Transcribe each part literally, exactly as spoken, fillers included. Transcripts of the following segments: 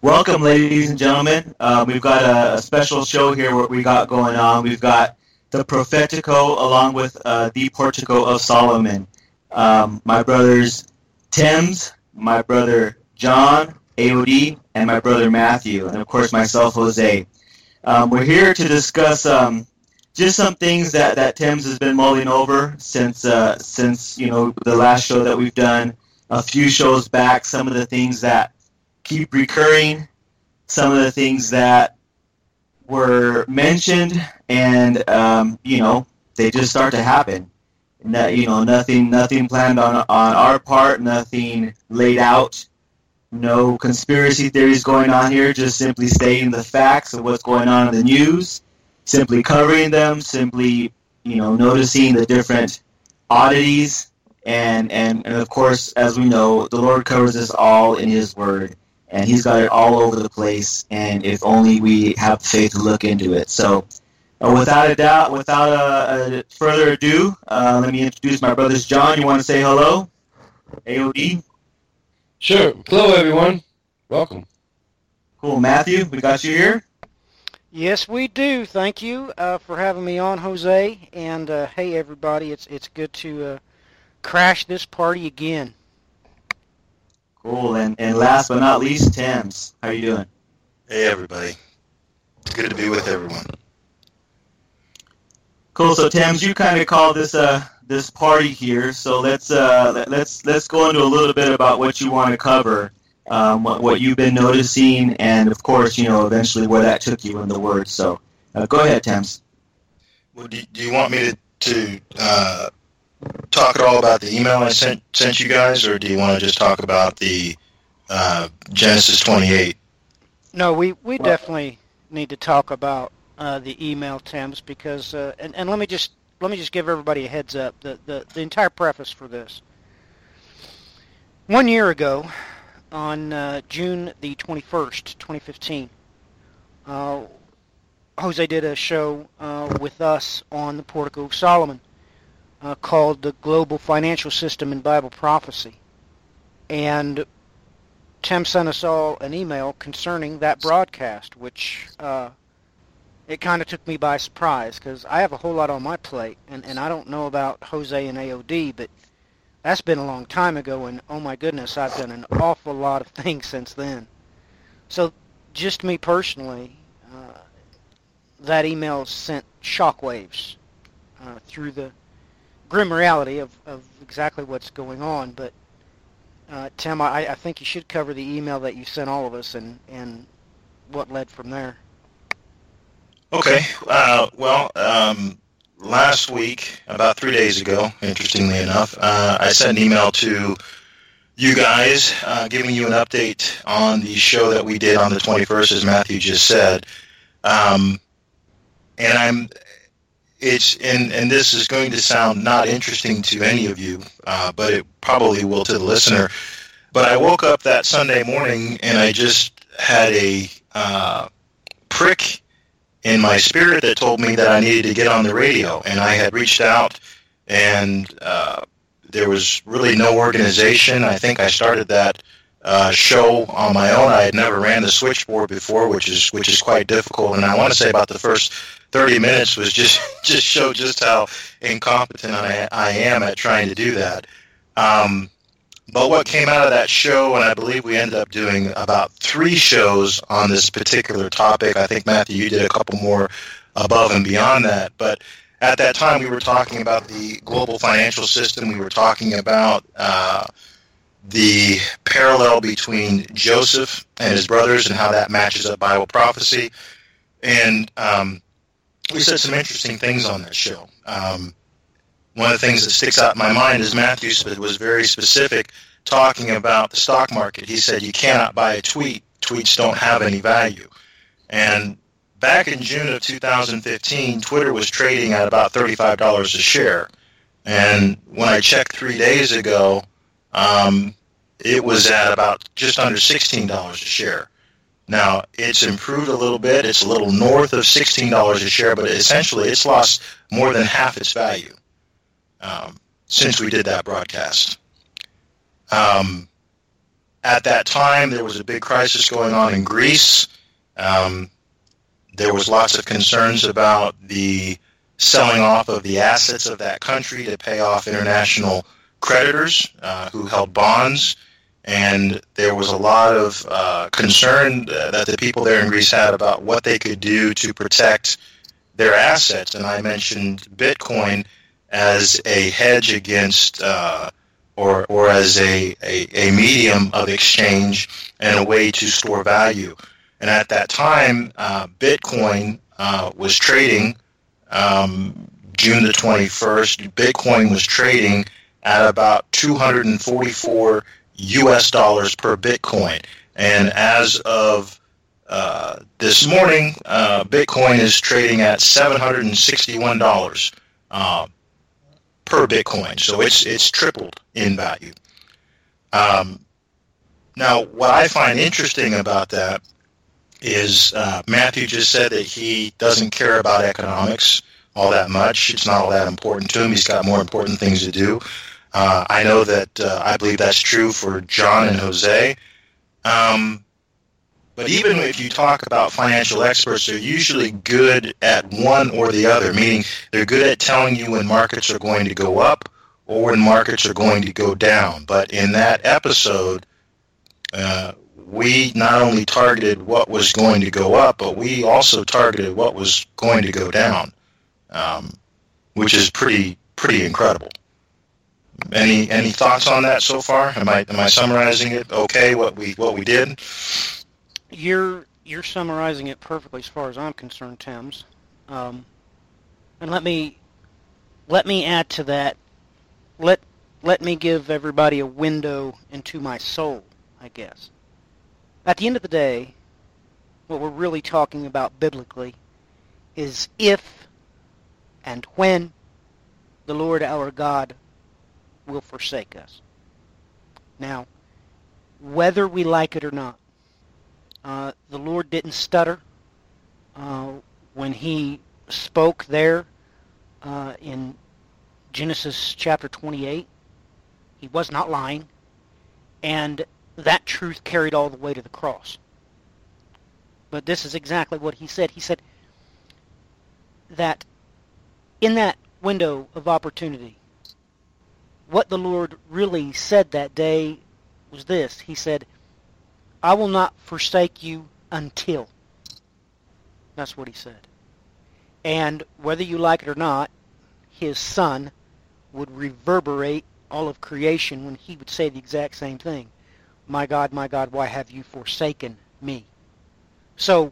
Welcome, ladies and gentlemen. Uh, we've got a, a special show here. What we got going on? We've got the Prophetico along with uh, the Portico of Solomon. Um, my brothers Thames, my brother John, A O D, and my brother Matthew, and of course myself, Jose. Um, we're here to discuss um, just some things that, that Thames has been mulling over since uh, since you know the last show that we've done. A few shows back, some of the things that keep recurring, some of the things that were mentioned, and um, you know they just start to happen. No, you know, nothing, nothing planned on on our part, nothing laid out, no conspiracy theories going on here. Just simply stating the facts of what's going on in the news, simply covering them, simply you know noticing the different oddities, and and and of course, as we know, the Lord covers us all in His Word. And He's got it all over the place, and if only we have faith to look into it. So, uh, without a doubt, without a, a further ado, uh, let me introduce my brothers. John, you want to say hello? A O D? Sure. Hello, everyone. Welcome. Cool. Matthew, we got you here? Yes, we do. Thank you uh, for having me on, Jose. And, uh, hey, everybody, it's it's good to uh, crash this party again. Cool, and, and last but not least, Thames. How you doing? Hey, everybody. It's good to be with everyone. Cool. So, Thames, you kind of call this uh this party here. So let's uh let, let's let's go into a little bit about what you want to cover, um, what what you've been noticing, and of course, you know, eventually where that took you in the Word. So, uh, go ahead, Thames. Well, do, do you want me to to uh, talk at all about the email I sent sent you guys, or do you want to just talk about the uh, Genesis twenty-eight? No, we, we definitely need to talk about uh, the email, Thames, because uh, and, and let me just let me just give everybody a heads up. The, the the entire preface for this. One year ago, on uh, June the twenty-first, twenty fifteen, uh, Jose did a show uh, with us on the Portico of Solomon. Uh, called The Global Financial System in Bible Prophecy. And Tim sent us all an email concerning that broadcast, which uh, it kind of took me by surprise, because I have a whole lot on my plate, and, and I don't know about Jose and A O D, but that's been a long time ago, and oh my goodness, I've done an awful lot of things since then. So just me personally, uh, that email sent shockwaves uh, through the grim reality of, of exactly what's going on. But uh, Tim, I, I think you should cover the email that you sent all of us and, and what led from there. Okay. Uh, well, um, last week, about three days ago, interestingly enough, uh, I sent an email to you guys uh, giving you an update on the show that we did on the twenty-first, as Matthew just said. Um, and I'm It's and, and this is going to sound not interesting to any of you, uh, but it probably will to the listener. But I woke up that Sunday morning and I just had a uh, prick in my spirit that told me that I needed to get on the radio. And I had reached out, and uh, there was really no organization. I think I started that uh, show on my own. I had never ran the switchboard before, which is which is quite difficult. And I want to say about the first thirty minutes was just just show just how incompetent I, I am at trying to do that. Um, but what came out of that show, and I believe we ended up doing about three shows on this particular topic. I think, Matthew, you did a couple more above and beyond that. But at that time, we were talking about the global financial system. We were talking about uh, the parallel between Joseph and his brothers and how that matches up Bible prophecy. And um, we said some interesting things on that show. Um, one of the things that sticks out in my mind is Matthew was very specific talking about the stock market. He said you cannot buy a tweet. Tweets don't have any value. And back in June of two thousand fifteen, Twitter was trading at about thirty-five dollars a share. And when I checked three days ago, um, it was at about just under sixteen dollars a share. Now, it's improved a little bit. It's a little north of sixteen dollars a share, but essentially it's lost more than half its value um, since we did that broadcast. Um, at that time, there was a big crisis going on in Greece. Um, there was lots of concerns about the selling off of the assets of that country to pay off international creditors uh, who held bonds. And there was a lot of uh, concern that the people there in Greece had about what they could do to protect their assets. And I mentioned Bitcoin as a hedge against, uh, or or as a, a, a medium of exchange and a way to store value. And at that time, uh, Bitcoin uh, was trading, um, June the twenty-first, Bitcoin was trading at about two hundred forty-four U S dollars per Bitcoin. And as of uh, this morning, uh, Bitcoin is trading at seven hundred sixty-one dollars uh, per Bitcoin. So it's it's tripled in value. Um, now, what I find interesting about that is uh, Matthew just said that he doesn't care about economics all that much. It's not all that important to him. He's got more important things to do. Uh, I know that uh, I believe that's true for John and Jose. Um, but even if you talk about financial experts, they're usually good at one or the other, meaning they're good at telling you when markets are going to go up or when markets are going to go down. But in that episode, uh, we not only targeted what was going to go up, but we also targeted what was going to go down, um, which is pretty pretty incredible. Any any thoughts on that so far? Am I am I summarizing it okay? What we what we did? You're you're summarizing it perfectly as far as I'm concerned, Thames. Um, and let me let me add to that. Let let me give everybody a window into my soul, I guess. At the end of the day, what we're really talking about biblically is if and when the Lord our God will forsake us. Now, whether we like it or not, uh, the Lord didn't stutter uh, when he spoke there uh, in Genesis chapter twenty-eight. He was not lying, and that truth carried all the way to the cross. But this is exactly what he said. He said that in that window of opportunity, what the Lord really said that day was this. He said, I will not forsake you until. That's what he said. And whether you like it or not, his son would reverberate all of creation when he would say the exact same thing. My God, my God, why have you forsaken me? So,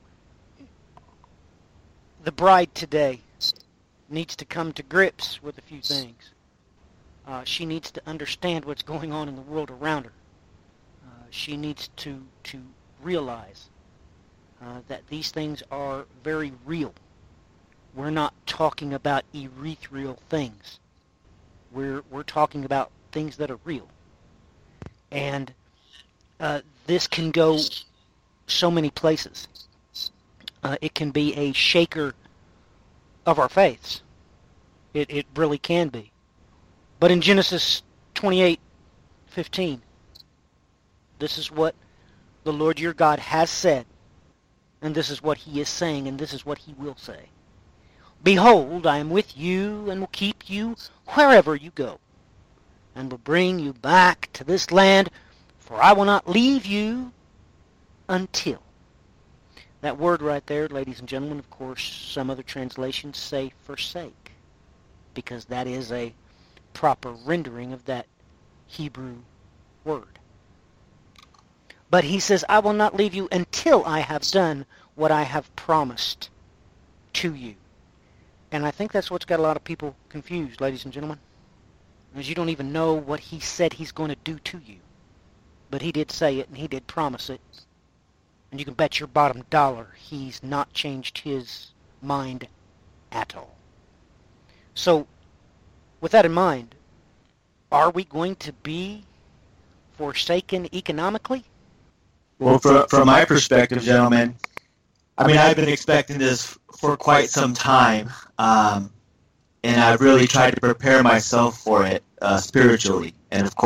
the bride today needs to come to grips with a few things. Uh, she needs to understand what's going on in the world around her. Uh, she needs to to realize uh, that these things are very real. We're not talking about ethereal things. We're we're talking about things that are real. And uh, this can go so many places. Uh, it can be a shaker of our faiths. It it really can be. But in Genesis twenty-eight fifteen, this is what the Lord your God has said, and this is what he is saying, and this is what he will say. Behold, I am with you, and will keep you wherever you go, and will bring you back to this land, for I will not leave you until. That word right there, ladies and gentlemen, of course, some other translations say forsake, because that is a proper rendering of that Hebrew word. But he says, I will not leave you until I have done what I have promised to you. And I think that's what's got a lot of people confused, ladies and gentlemen, is you don't even know what he said he's going to do to you. But he did say it, and he did promise it. And you can bet your bottom dollar he's not changed his mind at all. So, with that in mind, are we going to be forsaken economically? Well, from, from my perspective, gentlemen, I mean, I've been expecting this for quite some time, um, and I've really tried to prepare myself for it uh, spiritually. And, of course,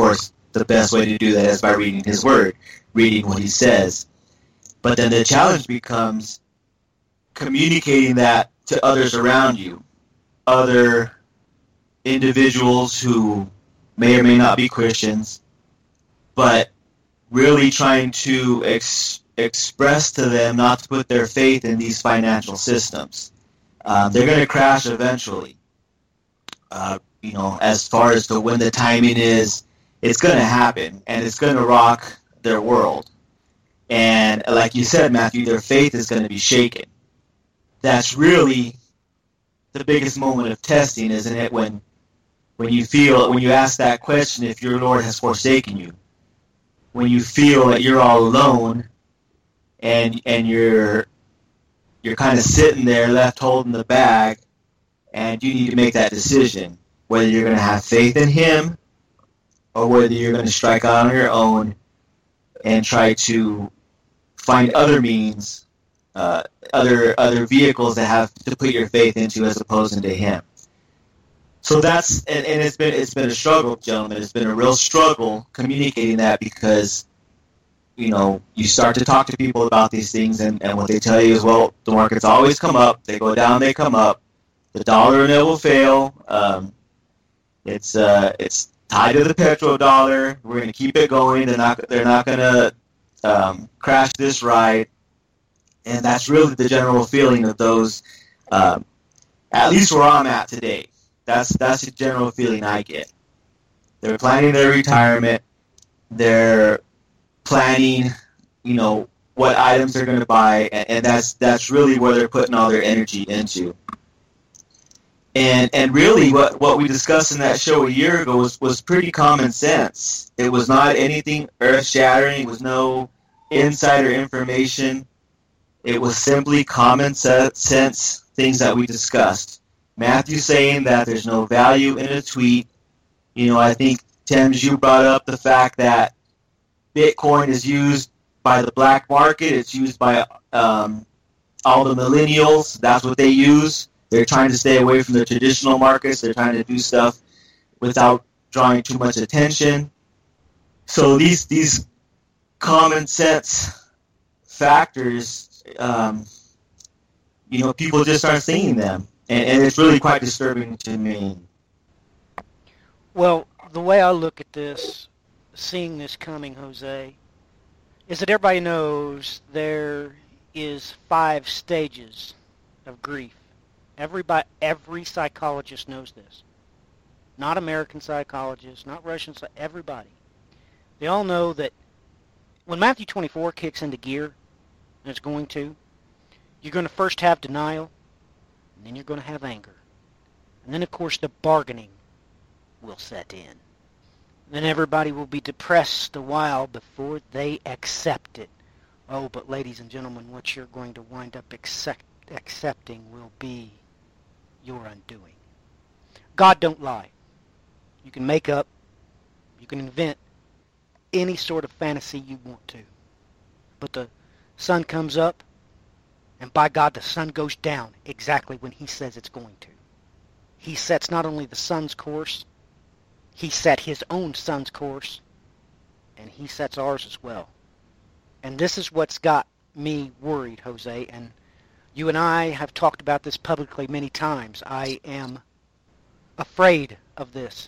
the best way to do that is by reading his word, reading what he says. But then the challenge becomes communicating that to others around you, other individuals who may or may not be Christians, but really trying to ex- express to them not to put their faith in these financial systems. Um, they're going to crash eventually. Uh, you know, as far as to when the timing is, it's going to happen, and it's going to rock their world. And like you said, Matthew, their faith is going to be shaken. That's really the biggest moment of testing, isn't it? When when you feel, when you ask that question, if your Lord has forsaken you, when you feel that you're all alone, and and you're you're kind of sitting there, left holding the bag, and you need to make that decision whether you're going to have faith in Him or whether you're going to strike out on your own and try to find other means, uh, other other vehicles that have to put your faith into as opposed to Him. So that's and, and it's been it's been a struggle, gentlemen. It's been a real struggle communicating that, because you know you start to talk to people about these things, and, and what they tell you is, well, the markets always come up, they go down, they come up. The dollar never will fail. Um, it's uh, it's tied to the petrodollar. We're going to keep it going. They're not they're not going to um, crash this ride. And that's really the general feeling of those, um, at least where I'm at today. That's that's the general feeling I get. They're planning their retirement. They're planning, you know, what items they're going to buy, and, and that's that's really where they're putting all their energy into. And and really, what, what we discussed in that show a year ago was, was pretty common sense. It was not anything earth-shattering. It was no insider information. It was simply common sense things that we discussed. Matthew saying that there's no value in a tweet. You know, I think, Thames, you brought up the fact that Bitcoin is used by the black market. It's used by um, all the millennials. That's what they use. They're trying to stay away from the traditional markets. They're trying to do stuff without drawing too much attention. So these these common sense factors, um, you know, people just aren't seeing them. And, and it's really quite disturbing to me. Well, the way I look at this, seeing this coming, Jose, is that everybody knows there is five stages of grief. Everybody, every psychologist knows this. Not American psychologists, not Russian psychologists, everybody. They all know that when Matthew twenty-four kicks into gear, and it's going to, you're going to first have denial, and then you're going to have anger. And then, of course, the bargaining will set in. Then everybody will be depressed a while before they accept it. Oh, but ladies and gentlemen, what you're going to wind up accept, accepting will be your undoing. God don't lie. You can make up, you can invent any sort of fantasy you want to. But the sun comes up, and by God, the sun goes down exactly when He says it's going to. He sets not only the sun's course, He set His own sun's course, and He sets ours as well. And this is what's got me worried, Jose, and you and I have talked about this publicly many times. I am afraid of this.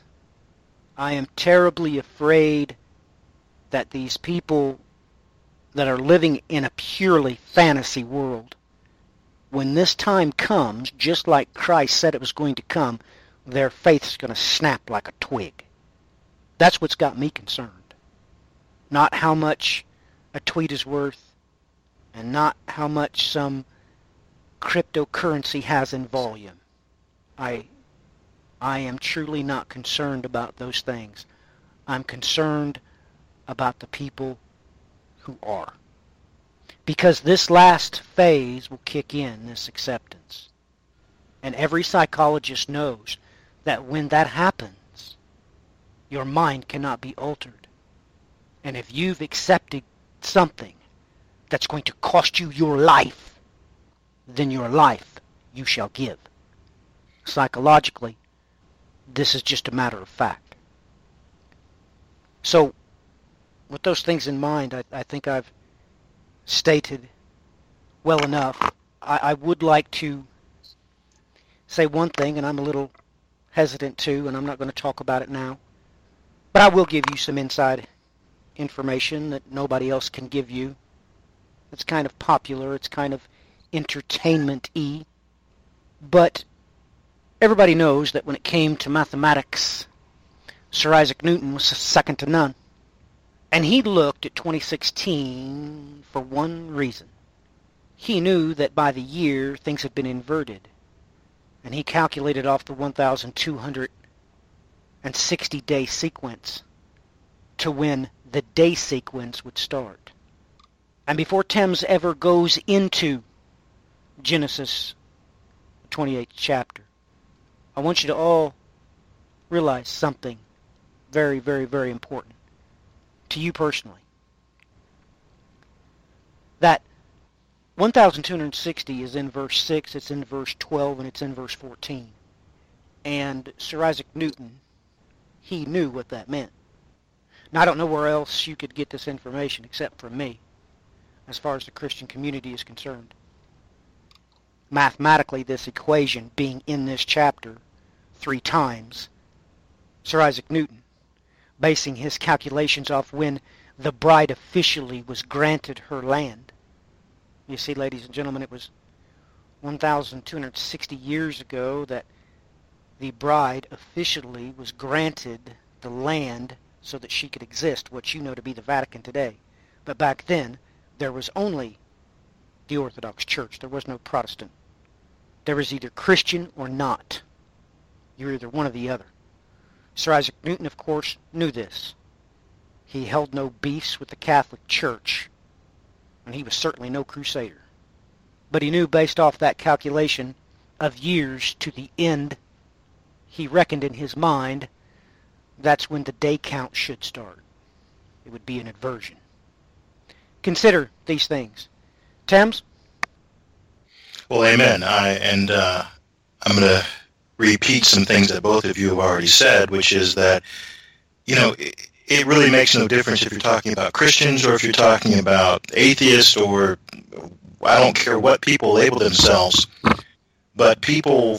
I am terribly afraid that these people that are living in a purely fantasy world, when this time comes, just like Christ said it was going to come, their faith's going to snap like a twig. That's what's got me concerned. Not how much a tweet is worth, and not how much some cryptocurrency has in volume. I I am truly not concerned about those things. I'm concerned about the people who are. Because this last phase will kick in, this acceptance. And every psychologist knows that when that happens, your mind cannot be altered. And if you've accepted something that's going to cost you your life, then your life you shall give. Psychologically, this is just a matter of fact. So, with those things in mind, I, I think I've stated well enough. I, I would like to say one thing, and I'm a little hesitant to, and I'm not going to talk about it now. But I will give you some inside information that nobody else can give you. It's kind of popular. It's kind of entertainment-y. But everybody knows that when it came to mathematics, Sir Isaac Newton was second to none. And he looked at twenty sixteen for one reason. He knew that by the year things had been inverted. And he calculated off the one thousand two hundred sixty day sequence to when the day sequence would start. And before Thames ever goes into Genesis twenty-eighth chapter, I want you to all realize something very, very, very important to you personally. That one thousand two hundred sixty is in verse six, it's in verse twelve, and it's in verse fourteen. And Sir Isaac Newton, he knew what that meant. Now, I don't know where else you could get this information except from me, as far as the Christian community is concerned. Mathematically, this equation being in this chapter three times, Sir Isaac Newton, basing his calculations off when the bride officially was granted her land. You see, ladies and gentlemen, it was one thousand two hundred sixty years ago that the bride officially was granted the land so that she could exist, what you know to be the Vatican today. But back then, there was only the Orthodox Church. There was no Protestant. There was either Christian or not. You're either one or the other. Sir Isaac Newton, of course, knew this. He held no beefs with the Catholic Church, and he was certainly no crusader. But he knew, based off that calculation of years to the end, he reckoned in his mind that's when the day count should start. It would be an inversion. Consider these things. Thames? Well, amen. I and uh, I'm going to repeat some things that both of you have already said, which is that, you know, it, it really makes no difference if you're talking about Christians or if you're talking about atheists, or I don't care what people label themselves, but people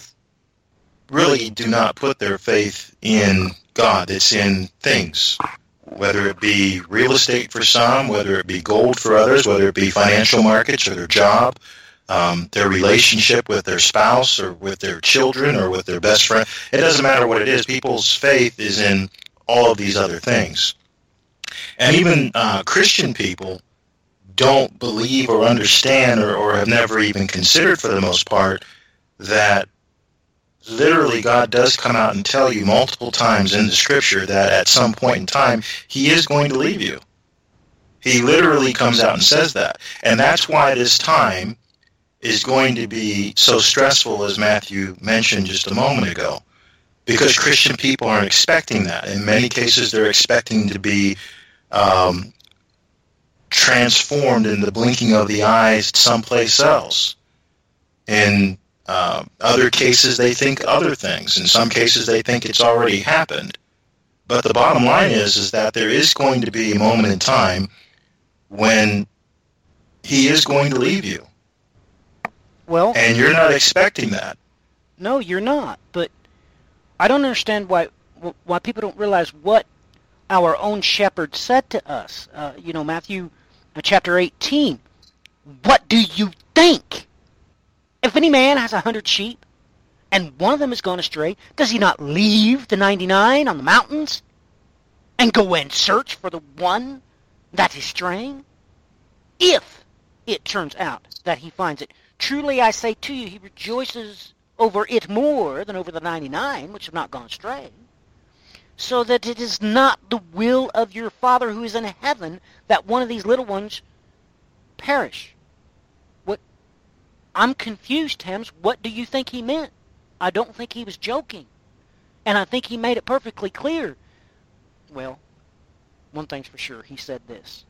really do not put their faith in God. It's in things, whether it be real estate for some, whether it be gold for others, whether it be financial markets or their job, um, their relationship with their spouse or with their children or with their best friend. It doesn't matter what it is. People's faith is in all of these other things. And even uh, Christian people don't believe or understand or, or have never even considered, for the most part, that literally God does come out and tell you multiple times in the Scripture that at some point in time He is going to leave you. He literally comes out and says that. And that's why this time is going to be so stressful, as Matthew mentioned just a moment ago, because Christian people aren't expecting that. In many cases, they're expecting to be um, transformed in the blinking of the eyes someplace else. In uh, other cases, they think other things. In some cases, they think it's already happened. But the bottom line is, is that there is going to be a moment in time when He is going to leave you. Well, and you're not expecting that. No, you're not. But I don't understand why why people don't realize what our own shepherd said to us. Uh, you know, Matthew uh, chapter eighteen. What do you think? If any man has a hundred sheep, and one of them has gone astray, does he not leave the ninety-nine on the mountains and go and search for the one that is straying? If it turns out that he finds it, truly I say to you, he rejoices over it more than over the ninety-nine which have not gone astray. So that it is not the will of your Father who is in heaven that one of these little ones perish. What? I'm confused, Thames. What do you think he meant? I don't think he was joking. And I think he made it perfectly clear. Well, one thing's for sure. He said this.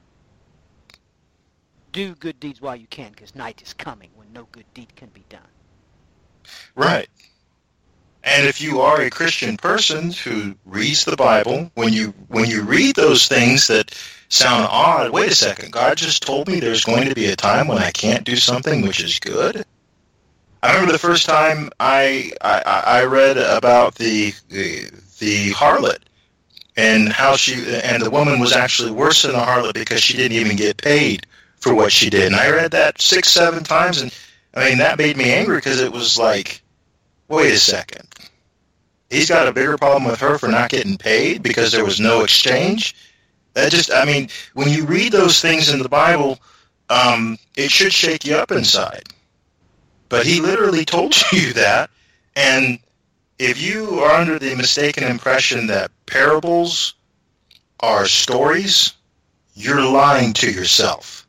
Do good deeds while you can, because night is coming when no good deed can be done. Right. And if you are a Christian person who reads the Bible, when you when you read those things that sound odd, wait a second, God just told me there's going to be a time when I can't do something which is good? I remember the first time I I, I read about the, the the harlot and how she and the woman was actually worse than a harlot because she didn't even get paid for what she did. And I read that six, seven times, and I mean that made me angry because it was like, wait a second. He's got a bigger problem with her for not getting paid because there was no exchange. That just, I mean, when you read those things in the Bible, um, it should shake you up inside. But he literally told you that, and if you are under the mistaken impression that parables are stories, you're lying to yourself.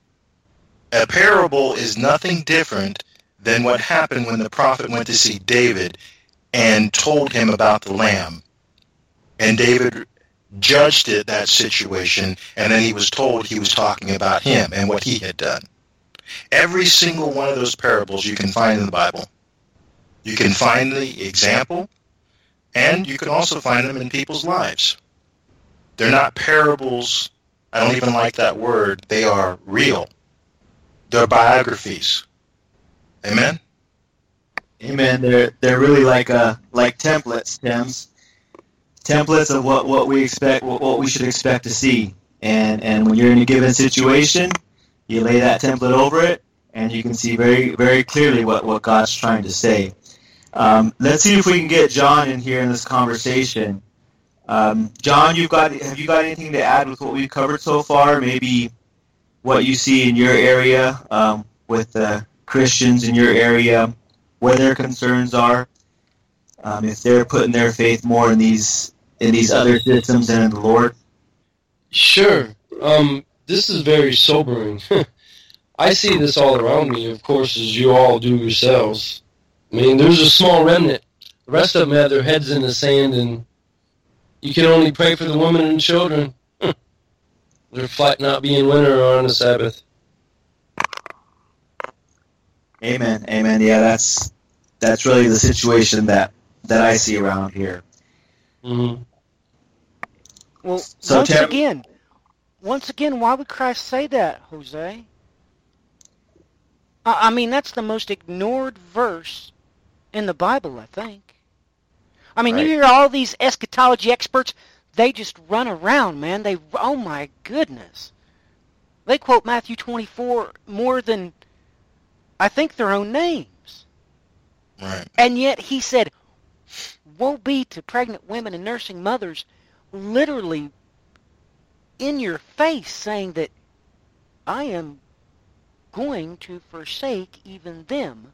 A parable is nothing different than what happened when the prophet went to see David and told him about the lamb. And David judged it, that situation, and then he was told he was talking about him and what he had done. Every single one of those parables you can find in the Bible. You can find the example, and you can also find them in people's lives. They're not parables. I don't even like that word. They are real. They're biographies. Amen? Amen. They're they're really like uh like templates, Tims. Templates of what, what we expect, what, what we should expect to see. And and when you're in a given situation, you lay that template over it, and you can see very very clearly what, what God's trying to say. Um, let's see if we can get John in here in this conversation. Um, John, you've got have you got anything to add with what we've covered so far? Maybe what you see in your area um, with the Christians in your area, where their concerns are, um, if they're putting their faith more in these in these other systems than in the Lord. Sure. Um, this is very sobering. I see this all around me, of course, as you all do yourselves. I mean, there's a small remnant. The rest of them have their heads in the sand, and you can only pray for the women and children. Their flight not being winter or on the Sabbath. Amen. Amen. Yeah, that's that's really the situation that, that I see around here. Mm-hmm. Well, So once Ter- again, once again, why would Christ say that, Jose? I, I mean, that's the most ignored verse in the Bible, I think. I mean, Right. you hear all these eschatology experts, they just run around, man. They, oh my goodness. They quote Matthew twenty-four more than, I think, their own names. Right. And yet he said, woe be to pregnant women and nursing mothers, literally in your face, saying that I am going to forsake even them,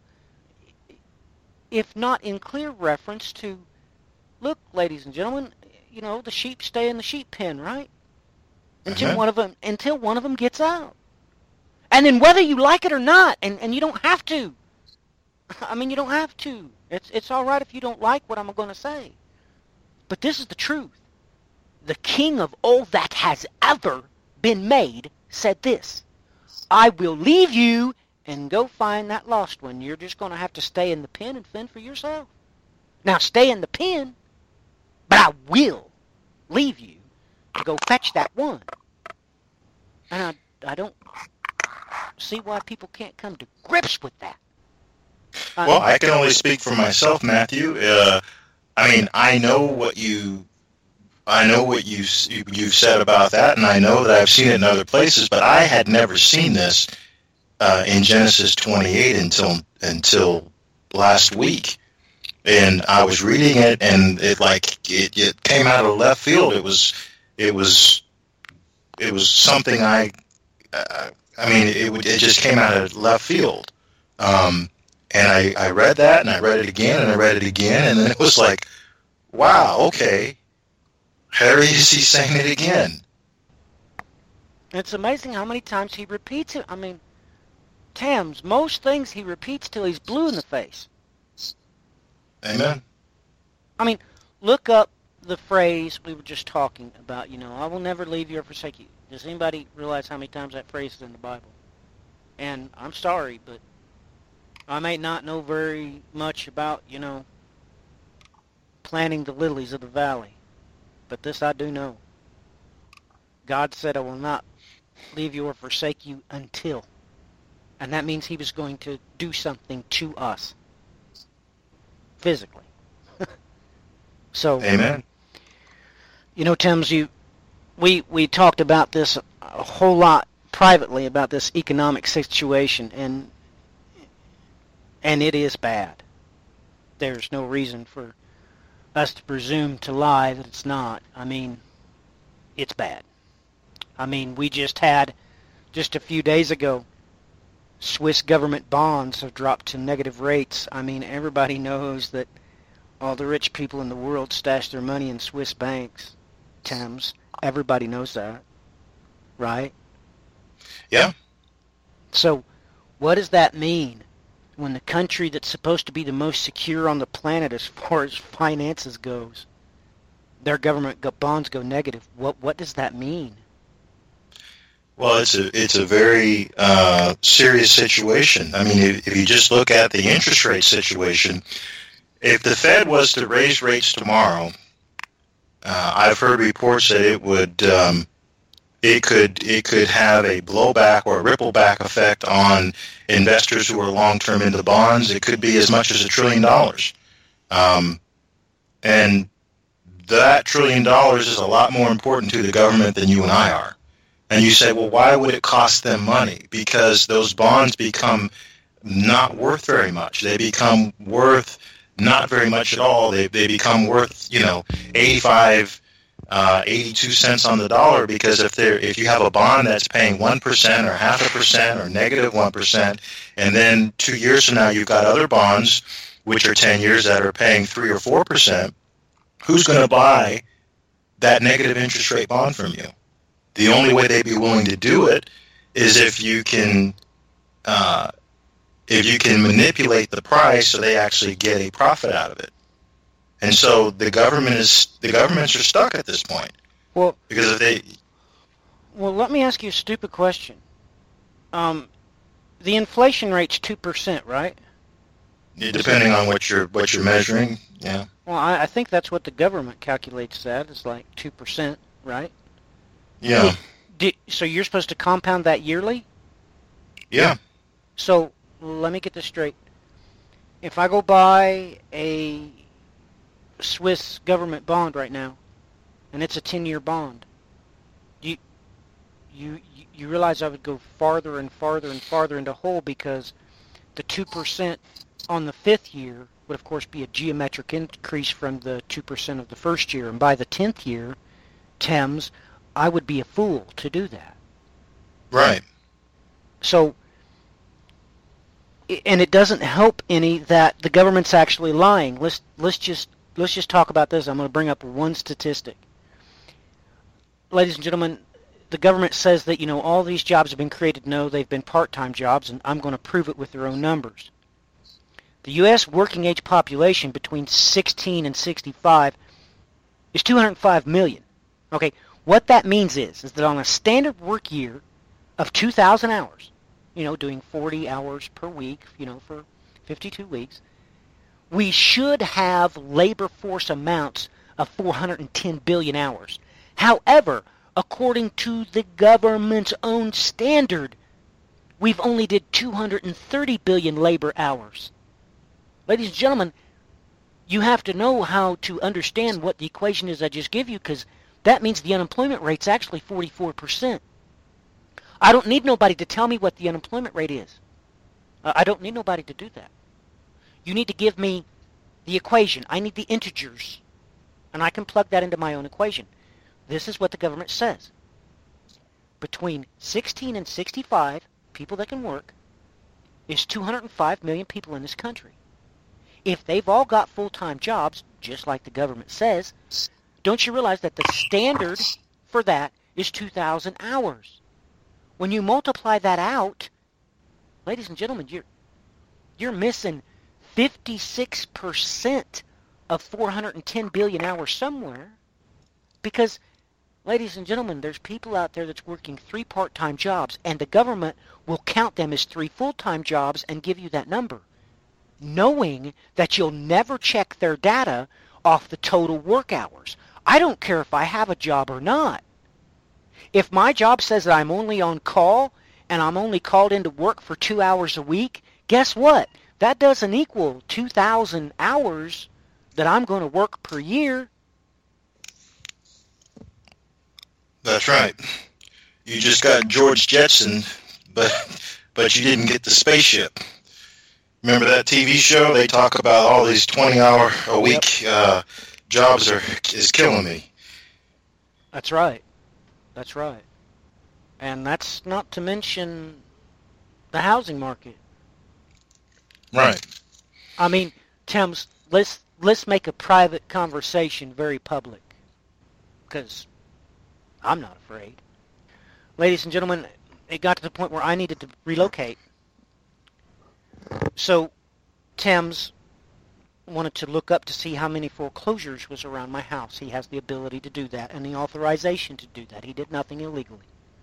if not in clear reference to, look, ladies and gentlemen, you know, the sheep stay in the sheep pen, right? Until Uh-huh. one of them, until one of them gets out. And then whether you like it or not, and, and you don't have to. I mean, you don't have to. It's it's all right if you don't like what I'm going to say. But this is the truth. The King of all that has ever been made said this: I will leave you and go find that lost one. You're just going to have to stay in the pen and fend for yourself. Now, stay in the pen, but I will leave you to go fetch that one. And I, I don't see why people can't come to grips with that. Uh, Well, I can only speak for myself, Matthew. Uh, I mean, I know what you, I know what you you've said about that, and I know that I've seen it in other places. But I had never seen this uh, in Genesis twenty-eight until until last week, and I was reading it, and it like it, it came out of left field. It was it was it was something I, uh, I mean, it it just came out of left field. Um, And I, I read that, and I read it again, and I read it again, and then it was like, wow, okay, Harry, is he saying it again? It's amazing how many times he repeats it. I mean, Tams, most things he repeats till he's blue in the face. Amen. I mean, look up the phrase we were just talking about, you know, I will never leave you or forsake you. Does anybody realize how many times that phrase is in the Bible? And I'm sorry, but I may not know very much about, you know, planting the lilies of the valley. But this I do know. God said, I will not leave you or forsake you until. And that means he was going to do something to us. Physically. So, Amen. You know, Timms, you, we, we talked about this a whole lot privately, about this economic situation, and and it is bad. There's no reason for us to presume to lie that it's not. I mean, it's bad. I mean, we just had, just a few days ago, Swiss government bonds have dropped to negative rates. I mean, everybody knows that all the rich people in the world stash their money in Swiss banks, Timms. Everybody knows that, right? Yeah. So, what does that mean when the country that's supposed to be the most secure on the planet as far as finances goes, their government bonds go negative? What what does that mean? Well, it's a it's a very uh, serious situation. I mean, if, if you just look at the interest rate situation, if the Fed was to raise rates tomorrow, uh, I've heard reports that it would um, it could it could have a blowback or a ripple back effect on investors who are long term into bonds. It could be as much as a trillion dollars, um, and that trillion dollars is a lot more important to the government than you and I are. And you say, well, why would it cost them money? Because those bonds become not worth very much. They become worth not very much at all. They they become worth, you know, eighty-five, uh, eighty-two cents on the dollar, because if they're if you have a bond that's paying one percent or half a percent or negative one percent, and then two years from now you've got other bonds, which are ten years, that are paying three or four percent, who's going to buy that negative interest rate bond from you? The only way they'd be willing to do it is if you can uh, if you can manipulate the price so they actually get a profit out of it. And so the government is the governments are stuck at this point. Well, because if they well, let me ask you a stupid question. Um, the inflation rate's two percent, right? Depending on what you're what you're measuring, yeah. Well, I, I think that's what the government calculates that is, like two percent, right? Yeah. Did, so you're supposed to compound that yearly? Yeah. So let me get this straight. If I go buy a Swiss government bond right now, and it's a ten-year bond, you you you realize I would go farther and farther and farther into hole, because the two percent on the fifth year would, of course, be a geometric increase from the two percent of the first year, and by the tenth year, Timms, I would be a fool to do that. Right. So, and it doesn't help any that the government's actually lying. Let's let's just let's just talk about this. I'm going to bring up one statistic. Ladies and gentlemen, the government says that, you know, all these jobs have been created. No, they've been part-time jobs, and I'm going to prove it with their own numbers. The U S working age population between sixteen and sixty-five is two hundred five million. Okay. What that means is, is that on a standard work year of two thousand hours, you know, doing forty hours per week, you know, for fifty-two weeks, we should have labor force amounts of four hundred ten billion hours. However, according to the government's own standard, we've only did two hundred thirty billion labor hours. Ladies and gentlemen, you have to know how to understand what the equation is I just give you, because that means the unemployment rate's actually forty-four percent. I don't need nobody to tell me what the unemployment rate is. Uh, I don't need nobody to do that. You need to give me the equation. I need the integers, and I can plug that into my own equation. This is what the government says. Between sixteen and sixty-five, people that can work, is two hundred five million people in this country. If they've all got full-time jobs, just like the government says, don't you realize that the standard for that is two thousand hours? When you multiply that out, ladies and gentlemen, you're, you're missing fifty-six percent of four hundred ten billion hours somewhere. Because, ladies and gentlemen, there's people out there that's working three part-time jobs, and the government will count them as three full-time jobs and give you that number, knowing that you'll never check their data off the total work hours. I don't care if I have a job or not. If my job says that I'm only on call and I'm only called into work for two hours a week, guess what? That doesn't equal two thousand hours that I'm going to work per year. That's right. You just got George Jetson, but but you didn't get the spaceship. Remember that T V show? They talk about all these twenty-hour a week uh, jobs are is killing me. That's right. That's right. And that's not to mention the housing market. Right. I mean, Thames, let's let's make a private conversation very public, because I'm not afraid. Ladies and gentlemen, it got to the point where I needed to relocate. So Thames wanted to look up to see how many foreclosures was around my house. He has the ability to do that and the authorization to do that. He did nothing illegally.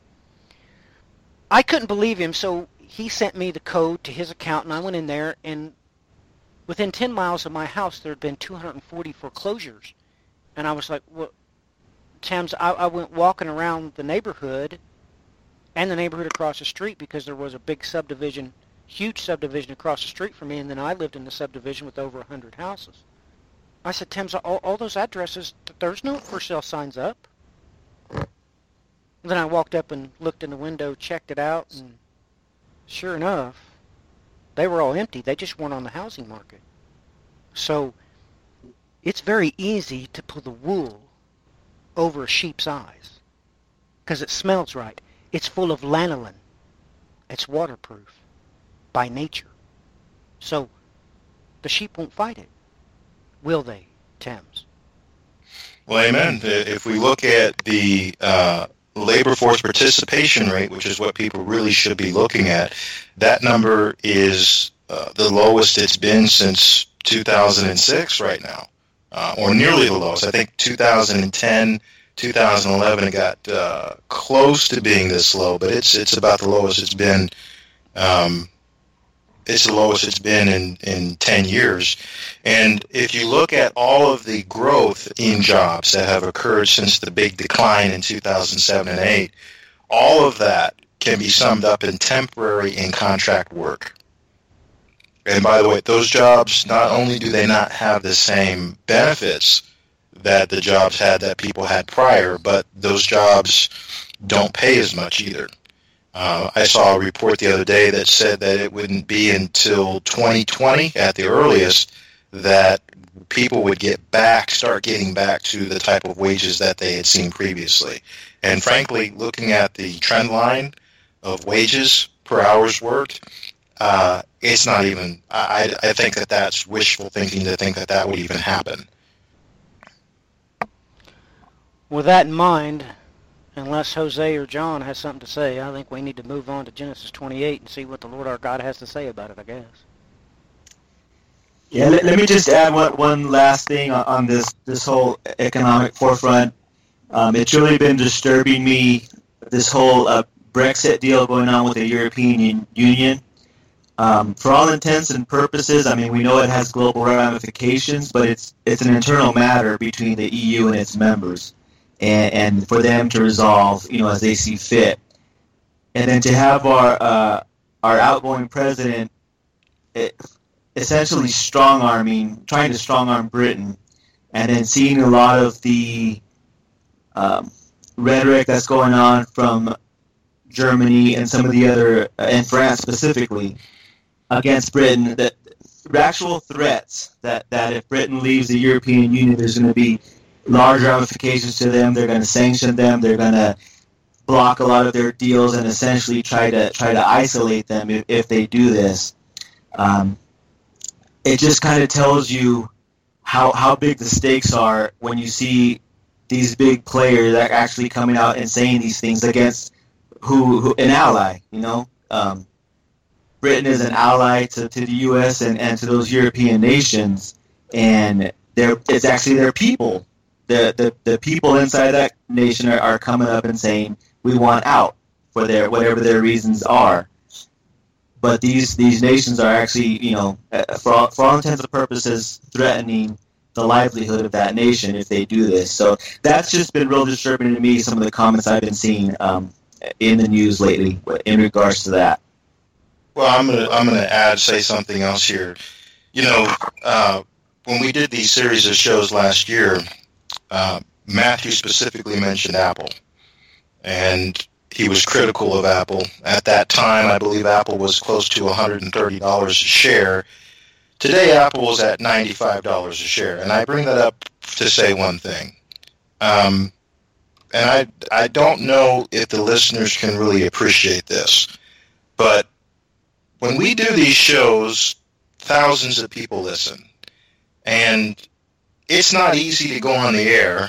I couldn't believe him, so he sent me the code to his account, and I went in there, and within ten miles of my house, there had been two hundred forty foreclosures. And I was like, well, Thames, I, I went walking around the neighborhood and the neighborhood across the street, because there was a big subdivision, huge subdivision across the street from me, and then I lived in the subdivision with over one hundred houses. I said, Thames, all, all those addresses, there's no for sale signs up. And then I walked up and looked in the window, checked it out, and sure enough, they were all empty. They just weren't on the housing market. So it's very easy to pull the wool over a sheep's eyes, because it smells right. It's full of lanolin. It's waterproof by nature. So the sheep won't fight it, will they, Thames? Well, amen. If we look at the uh, labor force participation rate, which is what people really should be looking at, that number is uh, the lowest it's been since two thousand six right now, uh, or nearly the lowest. I think two thousand ten, two thousand eleven, it got uh, close to being this low, but it's it's about the lowest it's been. Um, it's the lowest it's been in, in ten years. And if you look at all of the growth in jobs that have occurred since the big decline in two thousand seven and eight, all of that can be summed up in temporary and contract work. And by the way, those jobs, not only do they not have the same benefits that the jobs had that people had prior, but those jobs don't pay as much either. Uh, I saw a report the other day that said that it wouldn't be until twenty twenty at the earliest that people would get back, start getting back to the type of wages that they had seen previously. And frankly, looking at the trend line of wages per hours worked, uh, it's not even, I, I think that that's wishful thinking to think that that would even happen. With that in mind, unless Jose or John has something to say, I think we need to move on to Genesis twenty-eight and see what the Lord our God has to say about it, I guess. Yeah, let, let me just add one, one last thing on, on this, this whole economic forefront. Um, it's really been disturbing me, this whole uh, Brexit deal going on with the European Union. Um, for all intents and purposes, I mean, we know it has global ramifications, but it's it's an internal matter between the E U and its members. And, and for them to resolve, you know, as they see fit, and then to have our uh, our outgoing president it, essentially strong arming, trying to strong arm Britain, and then seeing a lot of the um, rhetoric that's going on from Germany and some of the other, uh, and France specifically, against Britain, that actual threats that, that if Britain leaves the European Union, there's going to be large ramifications to them. They're going to sanction them. They're going to block a lot of their deals and essentially try to try to isolate them if, if they do this. Um, it just kind of tells you how how big the stakes are when you see these big players that are actually coming out and saying these things against who, who an ally. You know, um, Britain is an ally to, to the U S and, and to those European nations, and they're it's actually their people. The, the the people inside that nation are, are coming up and saying, we want out for their whatever their reasons are. But these these nations are actually, you know, for all, for all intents and purposes, threatening the livelihood of that nation if they do this. So that's just been real disturbing to me, some of the comments I've been seeing um, in the news lately in regards to that. Well, I'm gonna I'm gonna add say something else here. You know, uh, when we did these series of shows last year, uh, Matthew specifically mentioned Apple, and he was critical of Apple. At that time, I believe Apple was close to one hundred thirty dollars a share. Today, Apple is at ninety-five dollars a share, and I bring that up to say one thing. Um, and I I don't know if the listeners can really appreciate this, but when we do these shows, thousands of people listen, and it's not easy to go on the air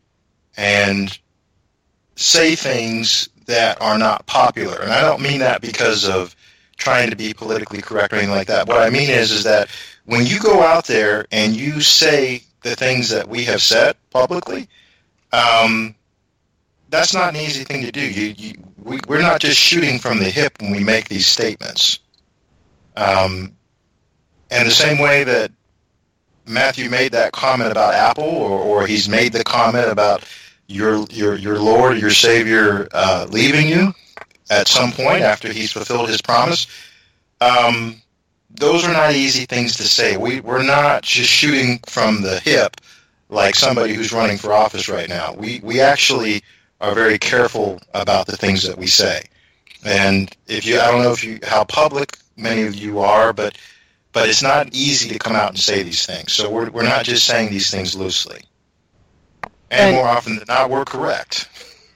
and say things that are not popular. And I don't mean that because of trying to be politically correct or anything like that. What I mean is, is that when you go out there and you say the things that we have said publicly, um, that's not an easy thing to do. You, you, we, we're not just shooting from the hip when we make these statements. Um, and the same way that Matthew made that comment about Apple, or, or he's made the comment about your your your Lord, your Savior uh, leaving you at some point after he's fulfilled his promise, um, those are not easy things to say. We, we're not just shooting from the hip like somebody who's running for office right now. We, we actually are very careful about the things that we say. And if you, I don't know if you, how public many of you are, but but it's not easy to come out and say these things. So we're we're not just saying these things loosely. And, and more often than not, we're correct.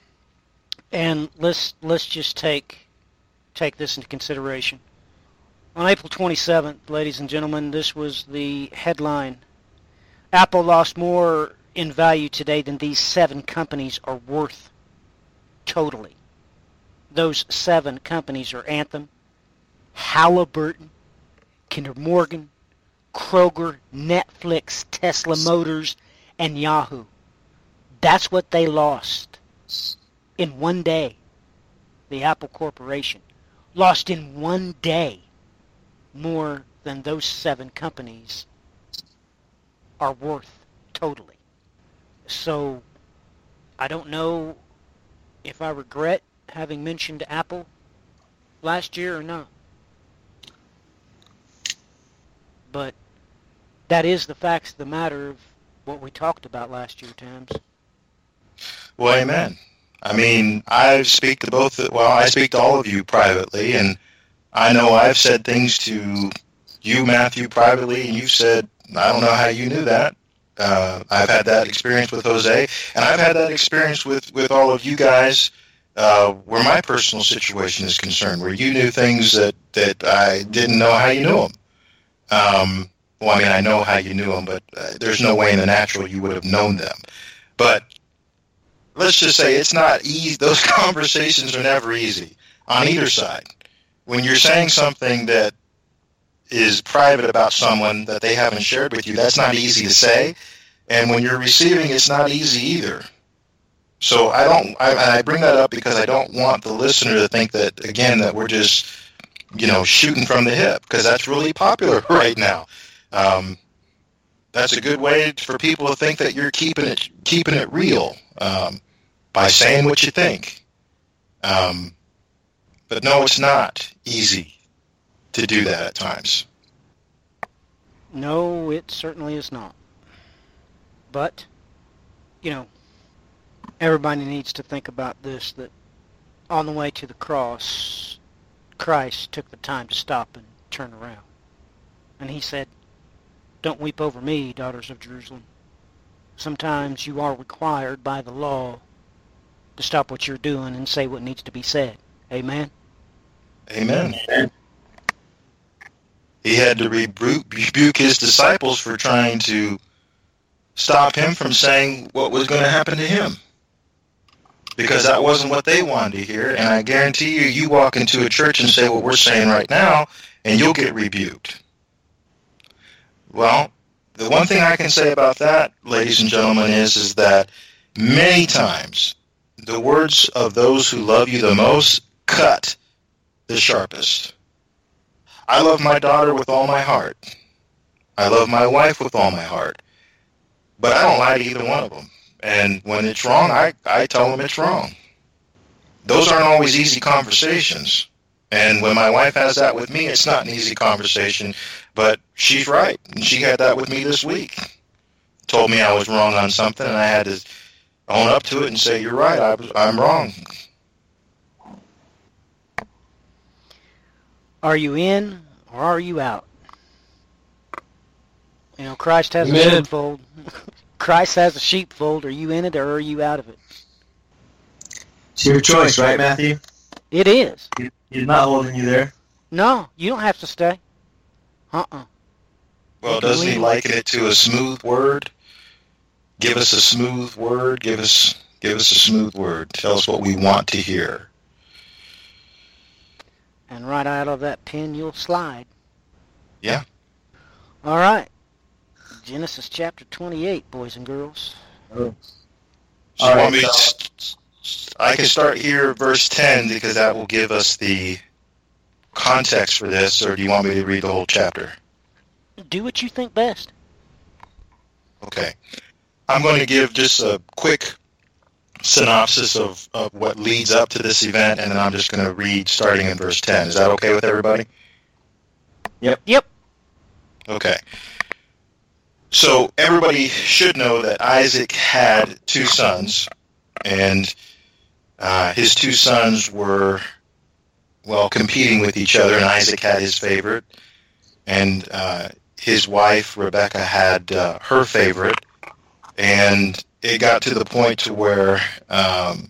And let's let's just take take this into consideration. On April twenty-seventh, ladies and gentlemen, this was the headline. Apple lost more in value today than these seven companies are worth totally. Those seven companies are Anthem, Halliburton, Kinder Morgan, Kroger, Netflix, Tesla Motors, and Yahoo. That's what they lost in one day. The Apple Corporation lost in one day more than those seven companies are worth totally. So I don't know if I regret having mentioned Apple last year or not. But that is the facts of the matter of what we talked about last year, Tams. Well, amen. I mean, I speak to both, well, I speak to all of you privately, and I know I've said things to you, Matthew, privately, and you've said, I don't know how you knew that. Uh, I've had that experience with Jose, and I've had that experience with, with all of you guys uh, where my personal situation is concerned, where you knew things that, that I didn't know how you knew them. Um, well, I mean, I know how you knew them, but uh, there's no way in the natural you would have known them. But let's just say it's not easy. Those conversations are never easy on either side. When you're saying something that is private about someone that they haven't shared with you, that's not easy to say. And when you're receiving, it's not easy either. So I don't, I, I bring that up because I don't want the listener to think that, again, that we're just, you know, shooting from the hip, because that's really popular right now. Um, that's a good way for people to think that you're keeping it, keeping it real um, by saying what you think. Um, but no, it's not easy to do that at times. No, it certainly is not. But, you know, everybody needs to think about this, that on the way to the cross, Christ took the time to stop and turn around. And he said, "Don't weep over me, daughters of Jerusalem. Sometimes you are required by the law to stop what you're doing and say what needs to be said." Amen? Amen. Amen. He had to rebuke, rebuke his disciples for trying to stop him from saying what was going to happen to him, because that wasn't what they wanted to hear. And I guarantee you, you walk into a church and say what we're saying right now, and you'll get rebuked. Well, the one thing I can say about that, ladies and gentlemen, is, is that many times the words of those who love you the most cut the sharpest. I love my daughter with all my heart. I love my wife with all my heart. but I don't lie to either one of them. And when it's wrong, I, I tell them it's wrong. Those aren't always easy conversations. And when my wife has that with me, it's not an easy conversation, but she's right. And she had that with me this week. Told me I was wrong on something, and I had to own up to it and say, you're right, I was, I'm wrong. Are you in or are you out? You know, Christ has Amen. a sheepfold. Christ has a sheepfold. Are you in it or are you out of it? It's your choice, right, Matthew? It is. He- He's not holding you there. No, you don't have to stay. Uh-uh. Well, doesn't he liken it to a smooth word? Give us a smooth word. Give us, give us a smooth word. Tell us what we want to hear. And right out of that pen, you'll slide. Yeah. All right. Genesis chapter twenty-eight, boys and girls. Oh. So All you right, want me so- to, I can start here, verse ten, because that will give us the context for this, or do you want me to read the whole chapter? Do what you think best. Okay. I'm going to give just a quick synopsis of, of what leads up to this event, and then I'm just going to read starting in verse ten. Is that okay with everybody? Yep. Yep. Okay. So everybody should know that Isaac had two sons, and uh, his two sons were, well, competing with each other, and Isaac had his favorite, and uh, his wife, Rebecca, had uh, her favorite, and it got to the point to where um,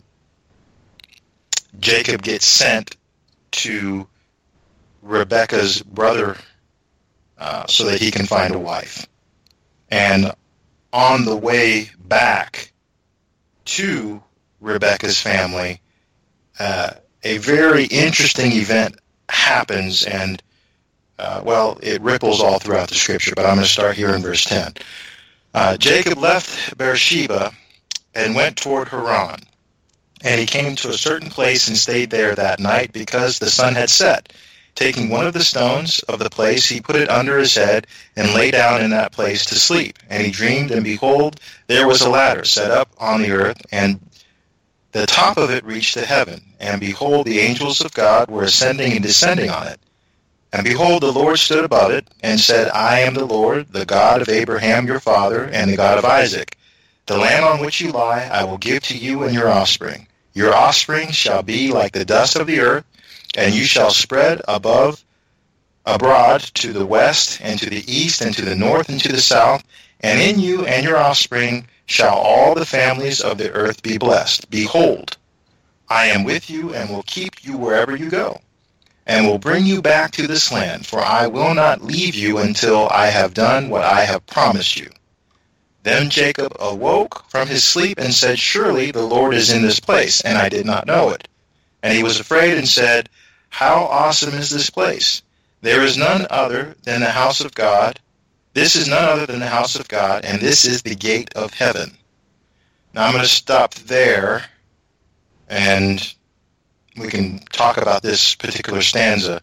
Jacob gets sent to Rebecca's brother uh, so that he can find a wife. And on the way back to Rebecca's family, uh, a very interesting event happens, and, uh, well, it ripples all throughout the scripture, but I'm going to start here in verse ten. Uh, Jacob left Beersheba and went toward Haran, and he came to a certain place and stayed there that night because the sun had set. Taking one of the stones of the place, he put it under his head and lay down in that place to sleep. And he dreamed, and behold, there was a ladder set up on the earth, and the top of it reached to heaven. And behold, the angels of God were ascending and descending on it. And behold, the Lord stood above it, and said, I am the Lord, the God of Abraham your father, and the God of Isaac. The land on which you lie I will give to you and your offspring. Your offspring shall be like the dust of the earth, and you shall spread above, abroad to the west, and to the east, and to the north, and to the south. And in you and your offspring shall all the families of the earth be blessed. Behold, I am with you, and will keep you wherever you go, and will bring you back to this land, for I will not leave you until I have done what I have promised you. Then Jacob awoke from his sleep and said, Surely the Lord is in this place, and I did not know it. And he was afraid and said, How awesome is this place! There is none other than the house of God. This is none other than the house of God, and this is the gate of heaven. Now I'm going to stop there, and we can talk about this particular stanza.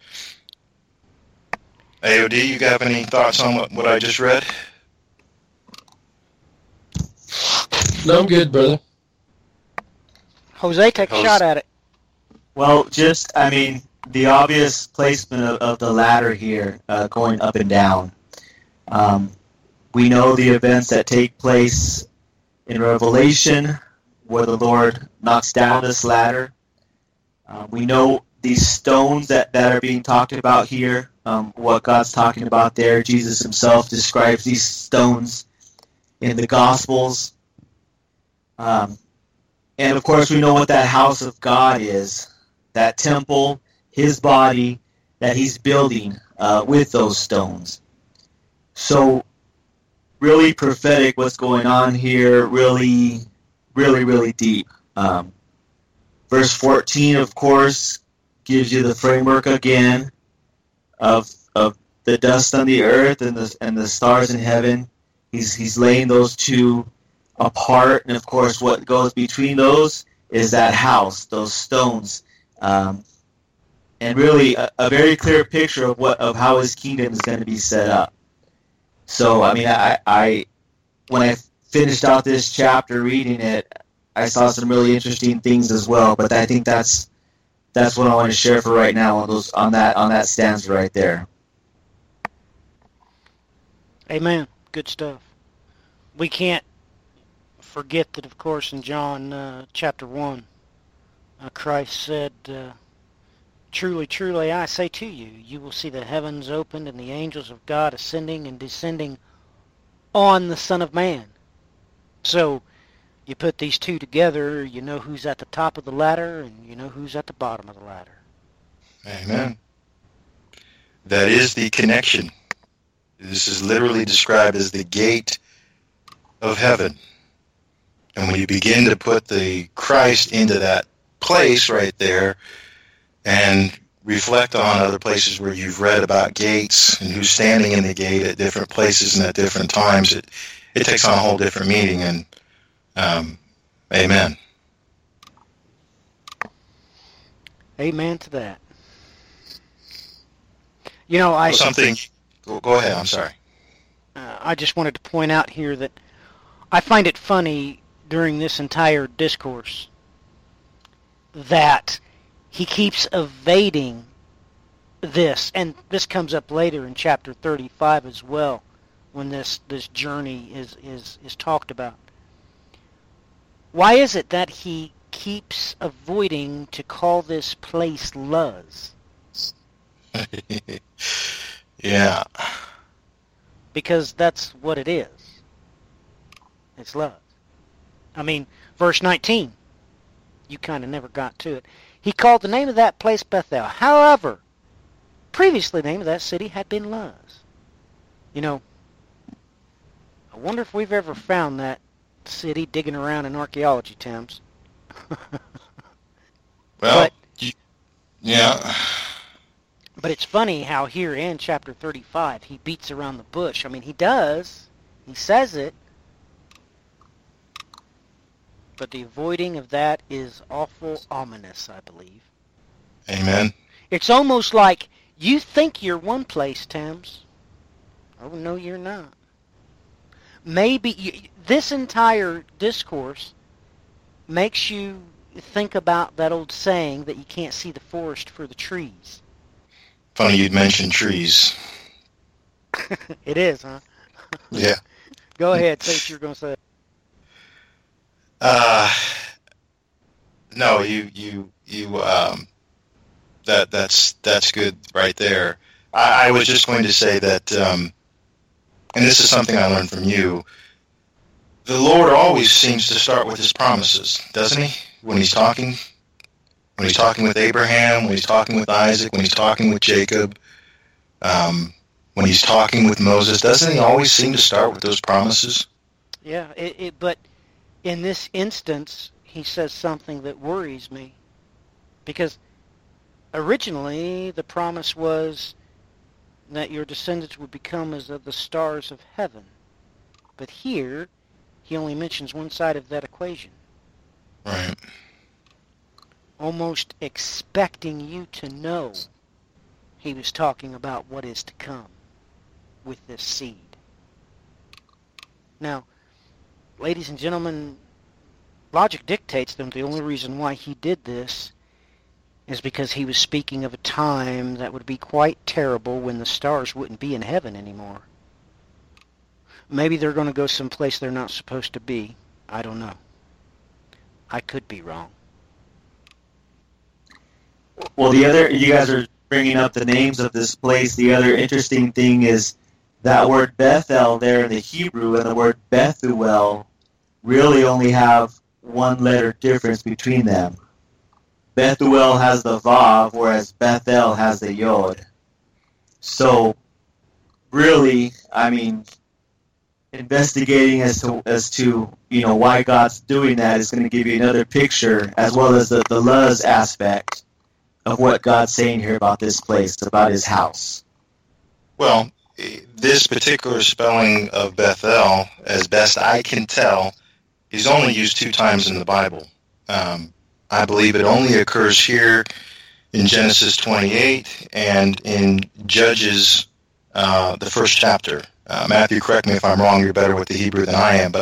A O D, you have any thoughts on what, what I just read? No, I'm good, brother. Jose, take a Jose. shot at it. Well, just, I mean, the obvious placement of, of the ladder here, uh, going up and down. Um, we know the events that take place in Revelation, where the Lord knocks down this ladder. Uh, we know these stones that, that are being talked about here, um, what God's talking about there. Jesus himself describes these stones in the Gospels. Um, and, of course, we know what that house of God is. That temple, his body, that he's building uh, with those stones. So, really prophetic what's going on here, really, really, really deep. Um, verse fourteen, of course, gives you the framework again of of the dust on the earth and the and the stars in heaven. He's he's laying those two apart, and of course, what goes between those is that house, those stones. Um, and really a, a very clear picture of what of how his kingdom is going to be set up. So, I mean, I, I when I finished out this chapter reading it, I saw some really interesting things as well. But I think that's that's what I want to share for right now on those on that on that stanza right there. Amen. Good stuff. We can't forget that, of course, in John uh, chapter one, uh, Christ said, uh, "Truly, truly, I say to you, you will see the heavens opened and the angels of God ascending and descending on the Son of Man." So you put these two together, you know who's at the top of the ladder and you know who's at the bottom of the ladder. Amen. That is the connection. This is literally described as the gate of heaven. And when you begin to put the Christ into that place right there and reflect on other places where you've read about gates and who's standing in the gate at different places and at different times, it, it takes on a whole different meaning. And um, amen. Amen to that. You know, I... Something... Go, go ahead, I'm sorry. Uh, I just wanted to point out here that I find it funny during this entire discourse that he keeps evading this, and this comes up later in chapter thirty-five as well, when this, this journey is, is, is talked about. Why is it that he keeps avoiding to call this place Luz? Yeah. Because that's what it is. It's Luz. I mean, verse nineteen, you kind of never got to it. He called the name of that place Bethel. However, previously the name of that city had been Luz. You know, I wonder if we've ever found that city digging around in archaeology, Thames. Well, but, you, yeah. But it's funny how here in chapter thirty-five he beats around the bush. I mean, he does. He says it. But the avoiding of that is awful ominous, I believe. Amen. It's almost like you think you're one place, Thames. Oh, no, you're not. Maybe you, this entire discourse makes you think about that old saying that you can't see the forest for the trees. Funny you'd mention trees. It is, huh? Yeah. Go ahead, say what you're going to say. Uh, no, you, you, you, um, that, that's, that's good right there. I, I was just going to say that, um, and this is something I learned from you, the Lord always seems to start with his promises, doesn't he? When he's talking, when he's talking with Abraham, when he's talking with Isaac, when he's talking with Jacob, um, when he's talking with Moses, doesn't he always seem to start with those promises? Yeah, it, it, but in this instance, he says something that worries me. Because originally, the promise was that your descendants would become as of the stars of heaven. But here, he only mentions one side of that equation. Right. Almost expecting you to know he was talking about what is to come with this seed. Now, ladies and gentlemen, logic dictates that the only reason why he did this is because he was speaking of a time that would be quite terrible when the stars wouldn't be in heaven anymore. Maybe they're going to go someplace they're not supposed to be. I don't know. I could be wrong. Well, the other, you guys are bringing up the names of this place. The other interesting thing is that word Bethel there in the Hebrew and the word Bethuel really only have one letter difference between them. Bethuel has the Vav, whereas Bethel has the Yod. So, really, I mean, investigating as to as to you know why God's doing that is going to give you another picture, as well as the the Luz aspect of what God's saying here about this place, about his house. Well, this particular spelling of Bethel, as best I can tell, is only used two times in the Bible. Um, I believe it only occurs here in Genesis twenty-eight and in Judges, uh, the first chapter. Uh, Matthew, correct me if I'm wrong, you're better with the Hebrew than I am, but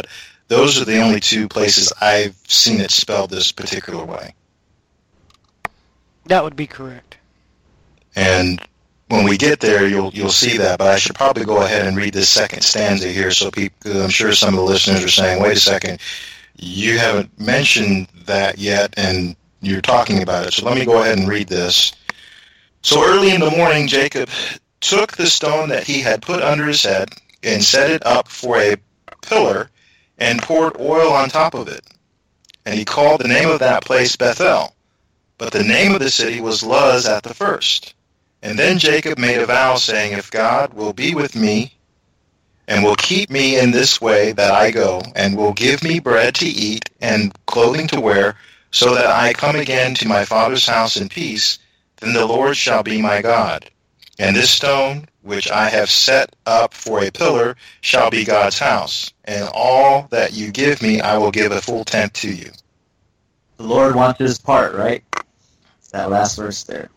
those are the only two places I've seen it spelled this particular way. That would be correct. And when we get there, you'll you'll see that. But I should probably go ahead and read this second stanza here, so people, I'm sure some of the listeners are saying, "Wait a second, you haven't mentioned that yet, and you're talking about it." So let me go ahead and read this. So early in the morning, Jacob took the stone that he had put under his head and set it up for a pillar and poured oil on top of it. And he called the name of that place Bethel. But the name of the city was Luz at the first. And then Jacob made a vow, saying, "If God will be with me and will keep me in this way that I go, and will give me bread to eat and clothing to wear, so that I come again to my father's house in peace, then the Lord shall be my God. And this stone, which I have set up for a pillar, shall be God's house. And all that you give me, I will give a full tenth to you." The Lord wants his part, right? It's that last verse there.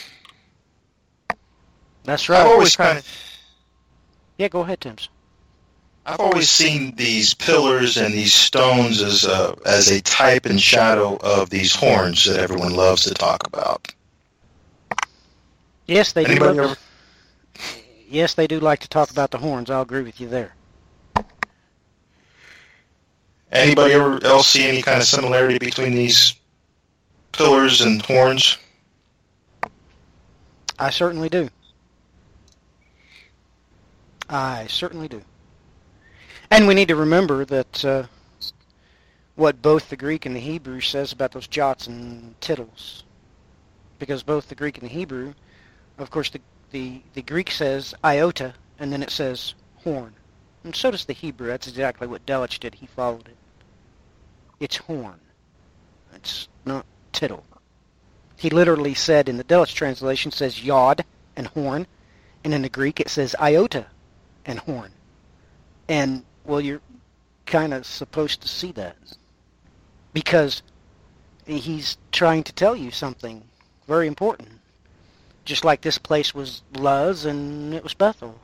That's right. I've always kind of, Yeah, go ahead, Tim's. I've always seen these pillars and these stones as a, as a type and shadow of these horns that everyone loves to talk about. Yes, they Anybody do. ever? Yes, they do like to talk about the horns. I'll agree with you there. Anybody ever else see any kind of similarity between these pillars and horns? I certainly do. I certainly do. And we need to remember that uh, what both the Greek and the Hebrew says about those jots and tittles. Because both the Greek and the Hebrew, of course, the, the, the Greek says iota, and then it says horn. And so does the Hebrew. That's exactly what Delitzsch did. He followed it. It's horn. It's not tittle. He literally said in the Delitzsch translation, says yod and horn, and in the Greek it says iota and horn. And, well, you're kind of supposed to see that. Because he's trying to tell you something very important. Just like this place was Luz and it was Bethel.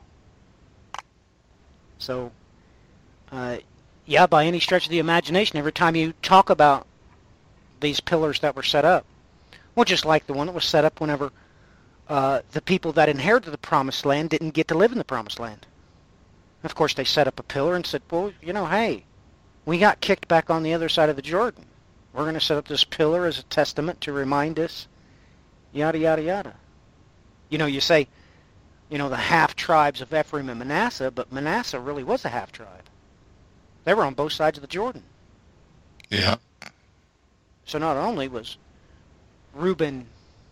So, uh, yeah, by any stretch of the imagination, every time you talk about these pillars that were set up, well, just like the one that was set up whenever uh, the people that inherited the Promised Land didn't get to live in the Promised Land. Of course, they set up a pillar and said, well, you know, hey, we got kicked back on the other side of the Jordan. We're going to set up this pillar as a testament to remind us, yada, yada, yada. You know, you say, you know, the half-tribes of Ephraim and Manasseh, but Manasseh really was a half-tribe. They were on both sides of the Jordan. Yeah. So not only was Reuben,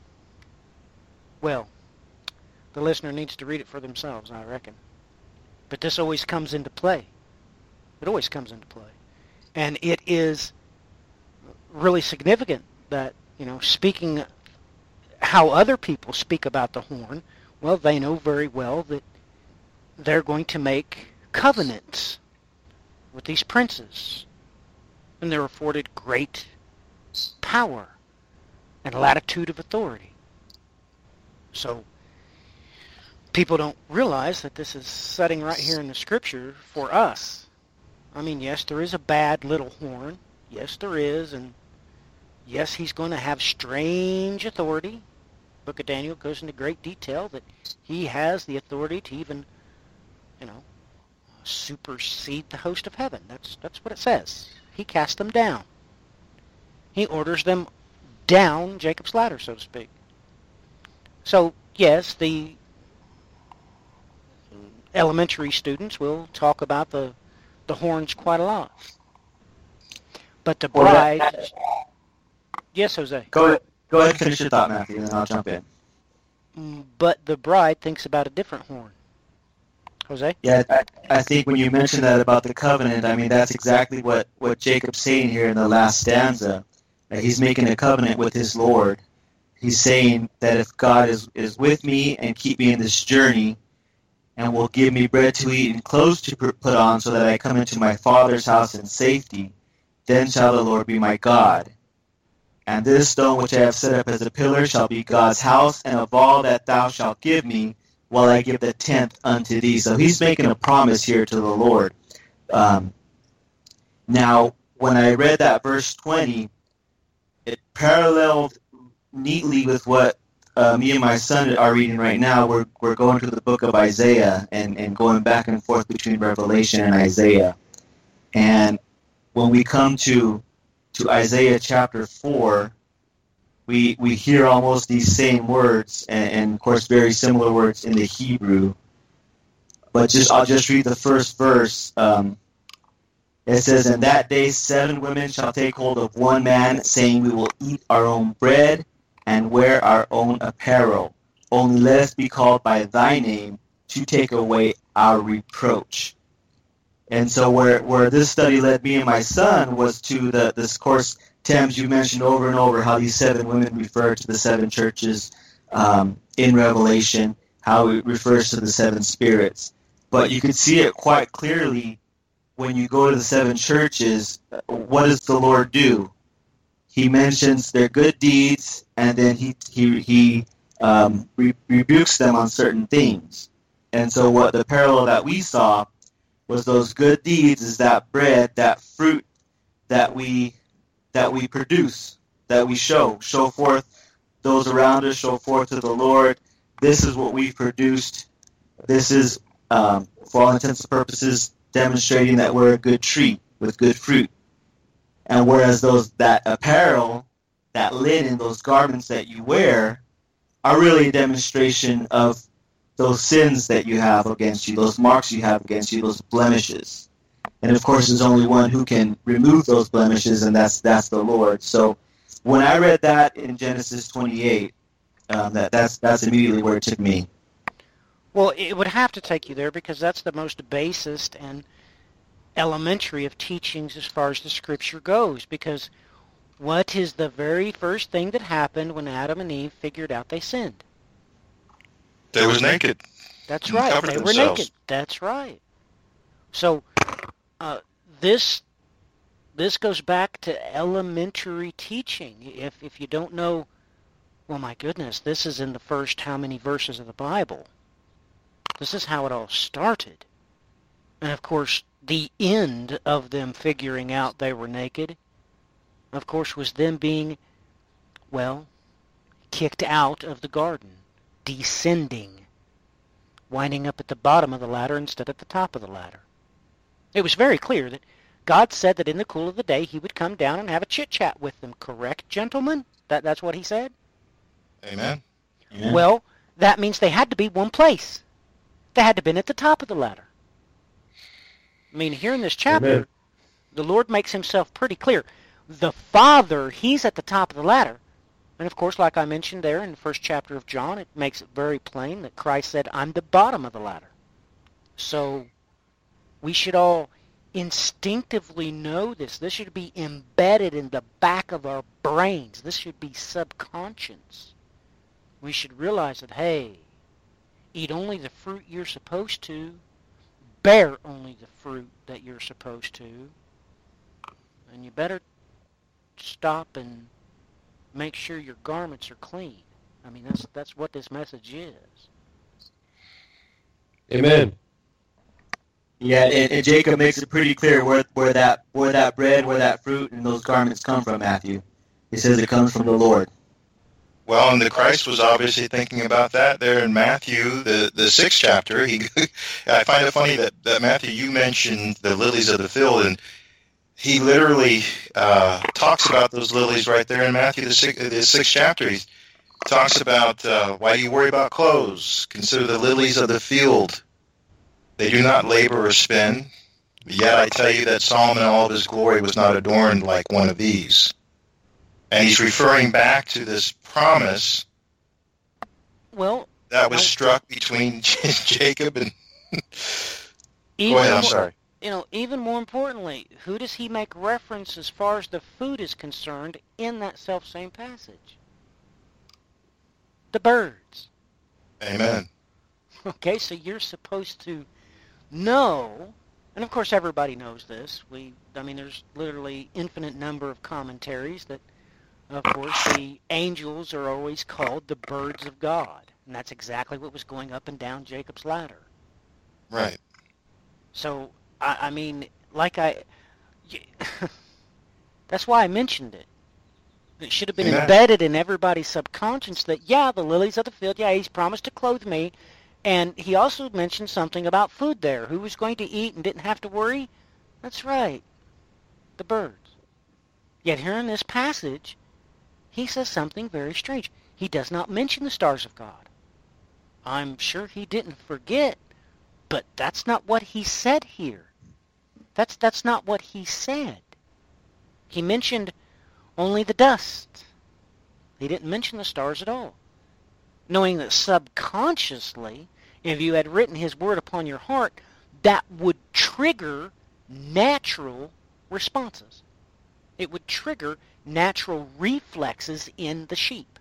well, the listener needs to read it for themselves, I reckon. But this always comes into play. It always comes into play. And it is really significant that, you know, speaking how other people speak about the horn, well, they know very well that they're going to make covenants with these princes. And they're afforded great power and latitude of authority. So people don't realize that this is setting right here in the Scripture for us. I mean, yes, there is a bad little horn. Yes, there is. And yes, he's going to have strange authority. Book of Daniel goes into great detail that he has the authority to even, you know, supersede the host of heaven. That's that's what it says. He casts them down. He orders them down Jacob's ladder, so to speak. So, yes, the elementary students will talk about the the horns quite a lot. But the bride... Well, that, yes, Jose? Go ahead. Go ahead and finish your thought, Matthew, and then I'll jump in. But the bride thinks about a different horn. Jose? Yeah, I, I think when you mentioned that about the covenant, I mean, that's exactly what, what Jacob's saying here in the last stanza. That he's making a covenant with his Lord. He's saying that if God is, is with me and keep me in this journey and will give me bread to eat and clothes to put on so that I come into my Father's house in safety, then shall the Lord be my God. And this stone which I have set up as a pillar shall be God's house, and of all that thou shalt give me, will I give the tenth unto thee. So he's making a promise here to the Lord. Um, Now, when I read that verse twenty, it paralleled neatly with what uh, me and my son are reading right now. We're we're going to the book of Isaiah and, and going back and forth between Revelation and Isaiah. And when we come to to Isaiah chapter four, we we hear almost these same words, and, and of course very similar words in the Hebrew. But just I'll just read the first verse. Um, it says, "In that day seven women shall take hold of one man, saying, We will eat our own bread and wear our own apparel. Only let us be called by thy name to take away our reproach." And so where, where this study led me and my son was to the this course, Thames, you mentioned over and over how these seven women refer to the seven churches um, in Revelation, how it refers to the seven spirits. But you can see it quite clearly when you go to the seven churches. What does the Lord do? He mentions their good deeds, and then he he he um, re- rebukes them on certain things. And so what the parallel that we saw was those good deeds is that bread, that fruit that we that we produce, that we show, show forth those around us, show forth to the Lord. This is what we've produced. This is, um, for all intents and purposes, demonstrating that we're a good tree with good fruit. And whereas those that apparel, that linen, those garments that you wear, are really a demonstration of those sins that you have against you, those marks you have against you, those blemishes. And of course, there's only one who can remove those blemishes, and that's that's the Lord. So when I read that in Genesis twenty-eight, um, that that's that's immediately where it took me. Well, it would have to take you there because that's the most basest and elementary of teachings as far as the Scripture goes. Because what is the very first thing that happened when Adam and Eve figured out they sinned? They was naked. That's right. They were themselves. naked. That's right. So uh, this this goes back to elementary teaching. If if you don't know, well, my goodness, this is in the first how many verses of the Bible? This is how it all started. And of course, the end of them figuring out they were naked, of course, was them being, well, kicked out of the garden, descending, winding up at the bottom of the ladder instead of the top of the ladder. It was very clear that God said that in the cool of the day he would come down and have a chit-chat with them. Correct, gentlemen? That, that's what he said? Amen. Amen. Well, that means they had to be one place. They had to have been at the top of the ladder. I mean, here in this chapter, Amen. the Lord makes himself pretty clear. The Father, he's at the top of the ladder. And of course, like I mentioned there in the first chapter of John, it makes it very plain that Christ said, I'm the bottom of the ladder. So we should all instinctively know this. This should be embedded in the back of our brains. This should be subconscious. We should realize that, hey, eat only the fruit you're supposed to. Bear only the fruit that you're supposed to. And you better stop and make sure your garments are clean. I mean, that's that's what this message is. Amen. Yeah, and, and Jacob makes it pretty clear where where that where that bread, where that fruit, and those garments come from. Matthew, he says it comes from the Lord. Well, and the Christ was obviously thinking about that there in Matthew, the, the sixth chapter. He, I find it funny that, that, Matthew, you mentioned the lilies of the field, and he literally uh, talks about those lilies right there in Matthew, the sixth, the sixth chapter. He talks about, uh, why do you worry about clothes? Consider the lilies of the field. They do not labor or spin. Yet I tell you that Solomon in all of his glory was not adorned like one of these. And he's referring back to this promise Well, that was well, struck between Jacob and... even Go ahead, I'm more- sorry. You know, even more importantly, who does he make reference as far as the food is concerned in that self-same passage? The birds. Amen. Okay, so you're supposed to know, and of course everybody knows this. We, I mean, there's literally infinite number of commentaries that, of course, the angels are always called the birds of God, and that's exactly what was going up and down Jacob's ladder. Right. So, I, I mean, like I, Yeah. That's why I mentioned it. It should have been Amen. embedded in everybody's subconscious that, yeah, the lilies of the field, yeah, he's promised to clothe me. And he also mentioned something about food there. Who was going to eat and didn't have to worry? That's right, the birds. Yet here in this passage, he says something very strange. He does not mention the stars of God. I'm sure he didn't forget, but that's not what he said here. That's that's not what he said. He mentioned only the dust. He didn't mention the stars at all. Knowing that subconsciously, if you had written his word upon your heart, that would trigger natural responses. It would trigger natural reflexes in the sheep.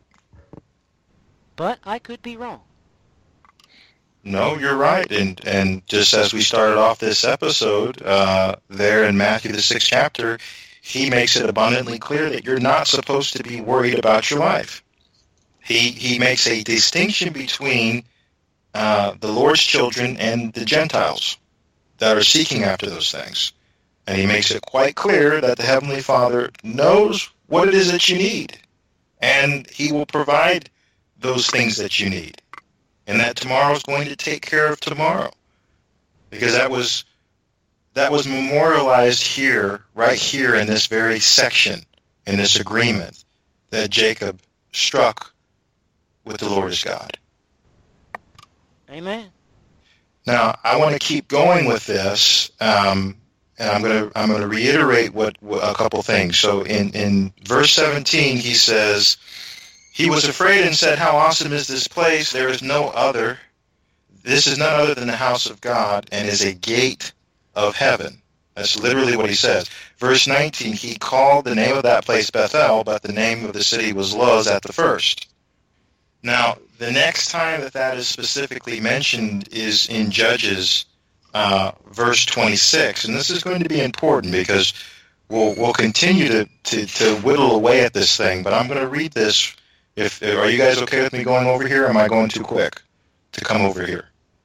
But I could be wrong. No, you're right. And and just as we started off this episode, uh, there in Matthew, the sixth chapter, he makes it abundantly clear that you're not supposed to be worried about your life. He, he makes a distinction between uh, the Lord's children and the Gentiles that are seeking after those things. And he makes it quite clear that the Heavenly Father knows what it is that you need. And he will provide those things that you need. And that tomorrow is going to take care of tomorrow. Because that was that was memorialized here, right here in this very section, in this agreement that Jacob struck with the Lord his God. Amen. Now, I want to keep going with this, um, and I'm going to I'm going to reiterate what, what a couple things. So in, in verse seventeen, he says, he was afraid and said, how awesome is this place? There is no other. This is none other than the house of God and is a gate of heaven. That's literally what he says. Verse nineteen, he called the name of that place Bethel, but the name of the city was Luz at the first. Now, the next time that that is specifically mentioned is in Judges uh, verse twenty-six. And this is going to be important because we'll, we'll continue to, to, to whittle away at this thing. But I'm going to read this. If Are you guys okay with me going over here, or am I going too quick to come over here?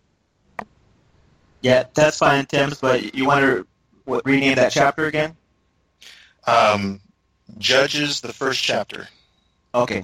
Yeah, that's fine, Tim, but you want to what, rename that chapter again? Um, Judges, the first chapter. Okay.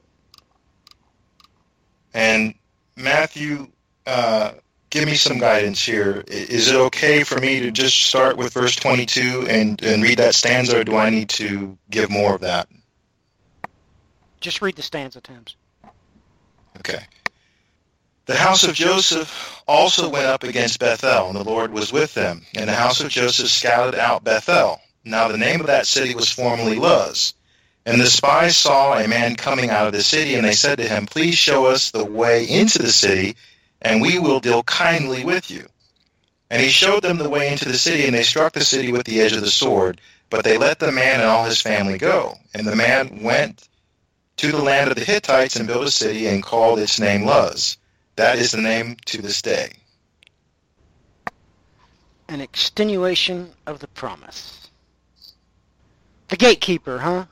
And Matthew, uh, give me some guidance here. Is it okay for me to just start with verse twenty-two and, and read that stanza, or do I need to give more of that? Just read the stanza, Tims. Okay. The house of Joseph also went up against Bethel, and the Lord was with them. And the house of Joseph scouted out Bethel. Now the name of that city was formerly Luz. And the spies saw a man coming out of the city, and they said to him, please show us the way into the city, and we will deal kindly with you. And he showed them the way into the city, and they struck the city with the edge of the sword. But they let the man and all his family go. And the man went to the land of the Hittites and built a city and called its name Luz. That is the name to this day. An extenuation of the promise. The gatekeeper, huh?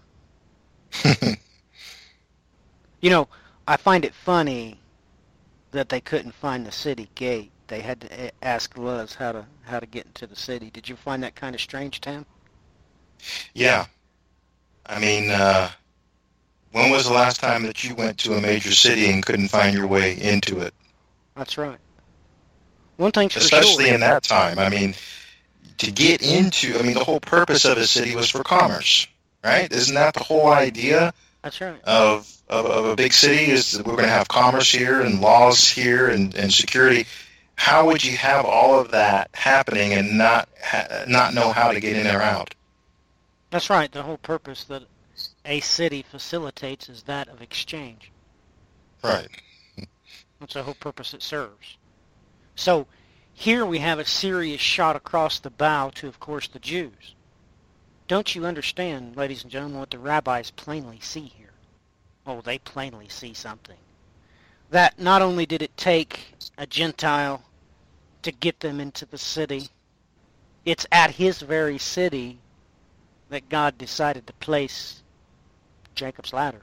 You know, I find it funny that they couldn't find the city gate. They had to ask Luz how to how to get into the city. Did you find that kind of strange, Tim? Yeah. I mean, uh, when was the last time that you went to a major city and couldn't find your way into it? That's right. One thing's for Especially sure. in that time. I mean, to get into, I mean, the whole purpose of a city was for commerce, right? Isn't that the whole idea That's right. of, of, of a big city, is that we're going to have commerce here and laws here and, and security? How would you have all of that happening and not ha- not know how to get in or out? That's right. The whole purpose that a city facilitates is that of exchange. Right. That's the whole purpose it serves. So here we have a serious shot across the bow to, of course, the Jews. Don't you understand, ladies and gentlemen, what the rabbis plainly see here? Oh, they plainly see something. That not only did it take a Gentile to get them into the city, it's at his very city that God decided to place Jacob's ladder.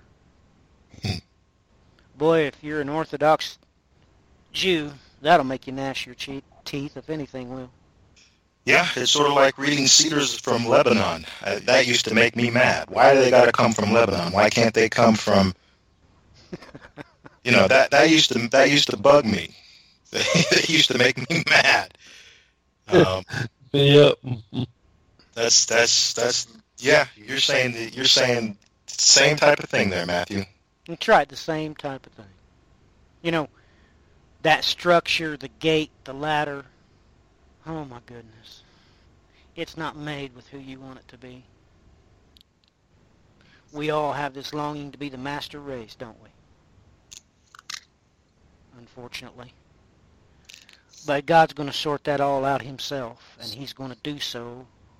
Boy, if you're an Orthodox Jew, that'll make you gnash your che- teeth, if anything will. Yeah, it's sort of like reading Cedars from Lebanon. Uh, that used to make me mad. Why do they got to come from Lebanon? Why can't they come from? You know, that that used to that used to bug me. That used to make me mad. Um, yeah. That's that's that's yeah. You're saying that you're saying same type of thing there, Matthew. That's right, the same type of thing. You know, that structure, the gate, the ladder. Oh my goodness. It's not made with who you want it to be. We all have this longing to be the master race, don't we? Unfortunately. But God's going to sort that all out himself, and he's going to do so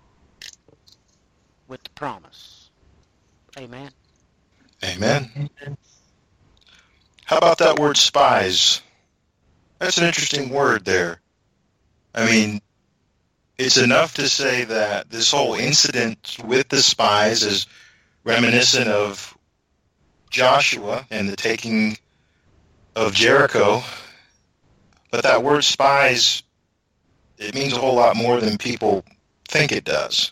with the promise. Amen. Amen. How about that word spies? That's an interesting word there. I mean, it's enough to say that this whole incident with the spies is reminiscent of Joshua and the taking of Jericho. But that word spies, it means a whole lot more than people think it does.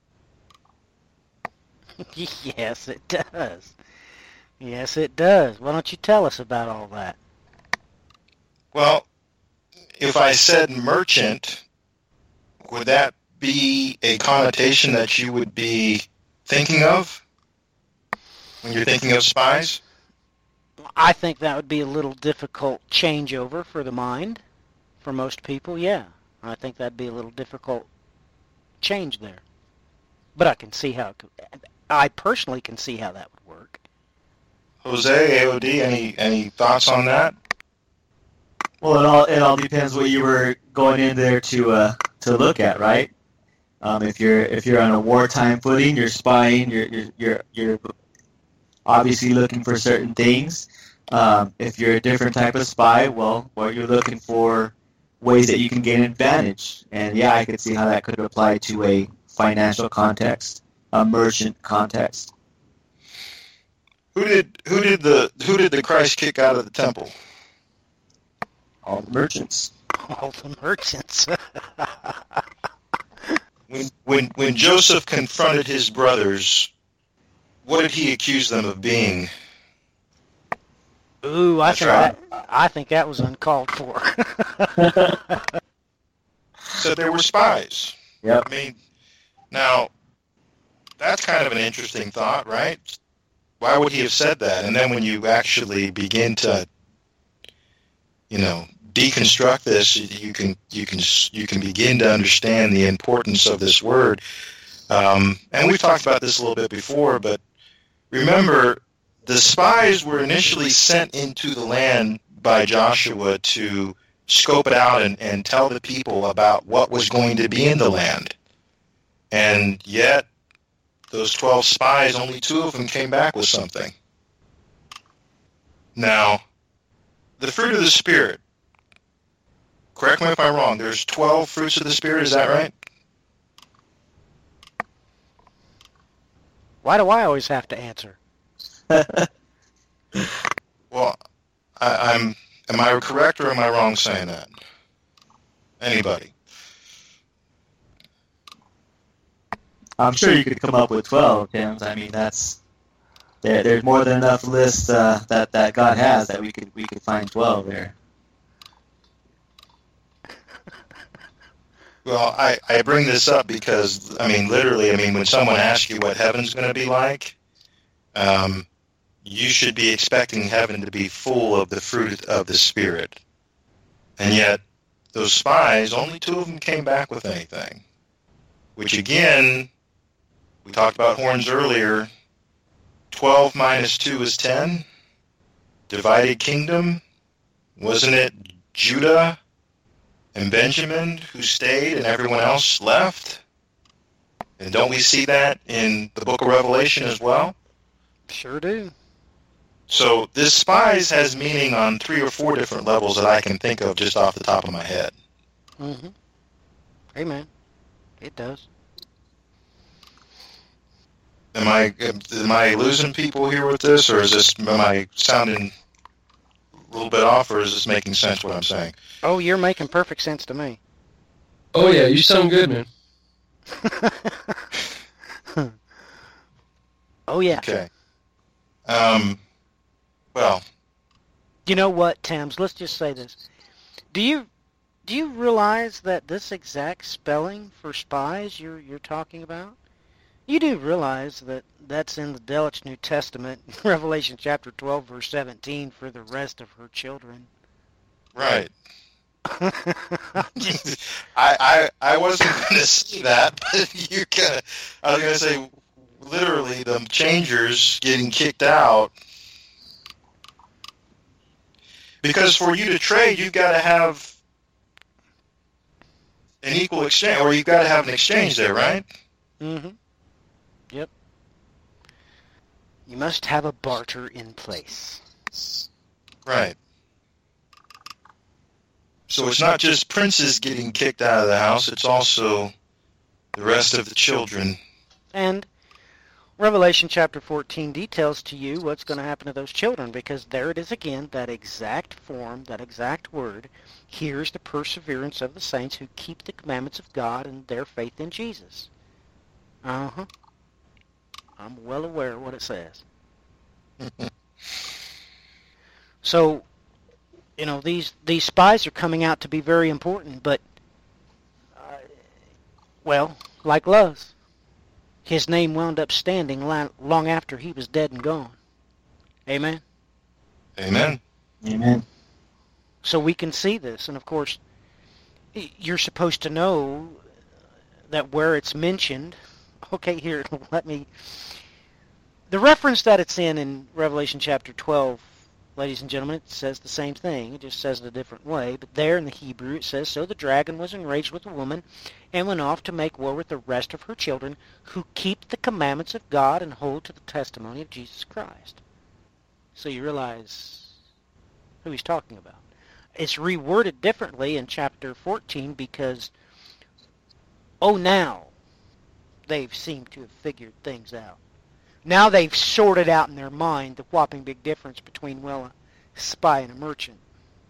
Yes, it does. Yes, it does. Why don't you tell us about all that? Well, if I said merchant, would that be a connotation that you would be thinking of when you're thinking of spies? I think that would be a little difficult changeover for the mind. For most people, yeah. I think that'd be a little difficult change there. But I can see how, it could, I personally can see how that would work. Jose, A O D, any any thoughts on that? Well, it all it all depends what you were going in there to uh, to look at, right? Um, if you're if you're on a wartime footing, you're spying, you're you're you're, you're obviously looking for certain things. Um, if you're a different type of spy, well, well, you're looking for ways that you can gain advantage. And yeah, I could see how that could apply to a financial context, a merchant context. Who did who did the who did the Christ kick out of the temple? All the merchants. All the merchants. when when when Joseph confronted his brothers, what did he accuse them of being? Ooh, I That's think right. that, I think that was uncalled for. So they were spies. Yep. I mean, now that's kind of an interesting thought, right? Why would he have said that? And then when you actually begin to, you know, deconstruct this, you can you can you can begin to understand the importance of this word. Um, and we've talked about this a little bit before, but remember, the spies were initially sent into the land by Joshua to scope it out and, and tell the people about what was going to be in the land. And yet, those twelve spies, only two of them came back with something. Now, the fruit of the Spirit, correct me if I'm wrong, there's twelve fruits of the Spirit, is that right? Why do I always have to answer? Well, I, I'm. Am I correct or am I wrong saying that? Anybody? I'm sure you could come up with twelve, Tim. I mean, that's there. There's more than enough lists uh, that that God has that we could we could find twelve there. Well, I, I bring this up because, I mean, literally, I mean, when someone asks you what heaven's going to be like, um, you should be expecting heaven to be full of the fruit of the Spirit. And yet, those spies, only two of them came back with anything. Which, again, we talked about horns earlier. twelve minus two is ten. Divided kingdom. Wasn't it Judah and Benjamin who stayed and everyone else left? And don't we see that in the book of Revelation as well? Sure do. So this spies has meaning on three or four different levels that I can think of just off the top of my head. Mm-hmm. Amen. It does. Am I am I losing people here with this, or is this am I sounding a little bit off, or is this making sense what I'm saying? Oh, you're making perfect sense to me. Oh, yeah, you sound good, man. Oh, yeah. Okay. Um, well, You know what, Thames? Let's just say this. Do you do you realize that this exact spelling for spies you're you're talking about? You do realize that that's in the Delitzsch New Testament, Revelation chapter twelve, verse seventeen, for the rest of her children. right. I, I I wasn't going to say that, but you kind of. I was going to say, literally, the changers getting kicked out. Because for you to trade, you've got to have an equal exchange, or you've got to have an exchange there, right? Mm-hmm. Yep. You must have a barter in place. Right. So it's not just princes getting kicked out of the house, it's also the rest of the children. And Revelation chapter fourteen details to you what's going to happen to those children, because there it is again, that exact form, that exact word. Here's the perseverance of the saints who keep the commandments of God and their faith in Jesus. Uh-huh. I'm well aware of what it says. So, you know, these, these spies are coming out to be very important, but, uh, well, like Luz, his name wound up standing long after he was dead and gone. Amen? Amen. Amen. So we can see this, and of course, you're supposed to know that where it's mentioned, okay, here, let me, the reference that it's in in Revelation chapter twelve, ladies and gentlemen, it says the same thing. It just says it a different way. But there in the Hebrew it says, so the dragon was enraged with the woman and went off to make war with the rest of her children who keep the commandments of God and hold to the testimony of Jesus Christ. So you realize who he's talking about. It's reworded differently in chapter fourteen because, oh, now they've seemed to have figured things out. Now they've sorted out in their mind the whopping big difference between, well, a spy and a merchant.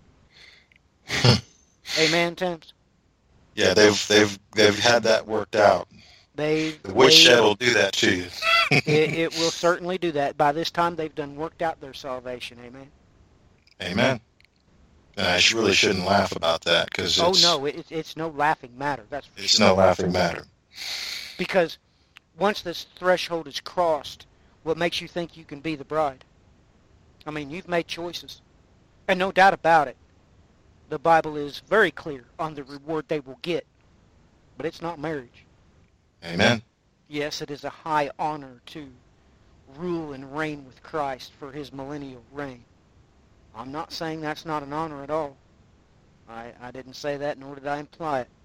Amen, Thames? Yeah, they've they've they've had that worked out. They The woodshed will do that to you. it, it will certainly do that. By this time, they've done worked out their salvation. Amen. Amen. And I sh- really shouldn't laugh about that because Oh it's no, it, it's no laughing matter. That's for it's sure. no laughing matter. Because once this threshold is crossed, what makes you think you can be the bride? I mean, you've made choices. And no doubt about it, the Bible is very clear on the reward they will get. But it's not marriage. Amen. Yes, it is a high honor to rule and reign with Christ for his millennial reign. I'm not saying that's not an honor at all. I, I didn't say that, nor did I imply it.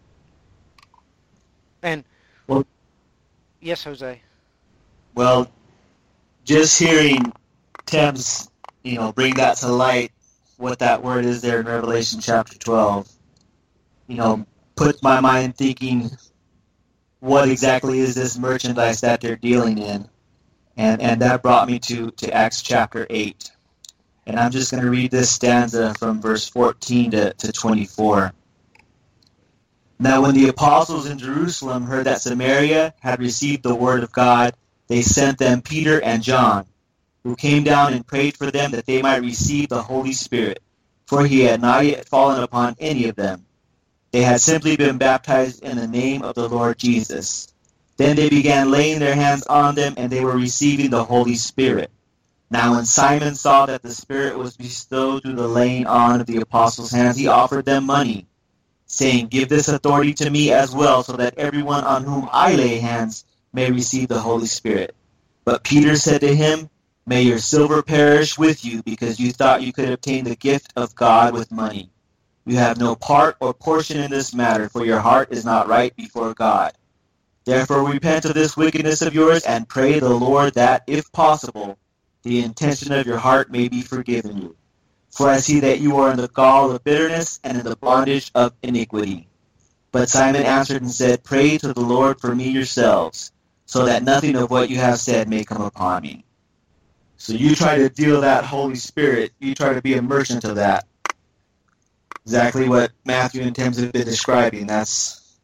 And, Well- yes, Jose. Well, just hearing Thames, you know, bring that to light, what that word is there in Revelation chapter twelve, you know, put my mind thinking, what exactly is this merchandise that they're dealing in? And and that brought me to, to Acts chapter eight. And I'm just going to read this stanza from verse fourteen to, to twenty-four. Now when the apostles in Jerusalem heard that Samaria had received the word of God, they sent them Peter and John, who came down and prayed for them that they might receive the Holy Spirit, for he had not yet fallen upon any of them. They had simply been baptized in the name of the Lord Jesus. Then they began laying their hands on them, and they were receiving the Holy Spirit. Now when Simon saw that the Spirit was bestowed through the laying on of the apostles' hands, he offered them money, saying, give this authority to me as well, so that everyone on whom I lay hands may receive the Holy Spirit. But Peter said to him, may your silver perish with you, because you thought you could obtain the gift of God with money. You have no part or portion in this matter, for your heart is not right before God. Therefore repent of this wickedness of yours, and pray the Lord that, if possible, the intention of your heart may be forgiven you. For I see that you are in the gall of bitterness and in the bondage of iniquity. But Simon answered and said, pray to the Lord for me yourselves, so that nothing of what you have said may come upon me. So you try to deal that Holy Spirit, you try to be a merchant of that. Exactly what Matthew and Thames have been describing. That's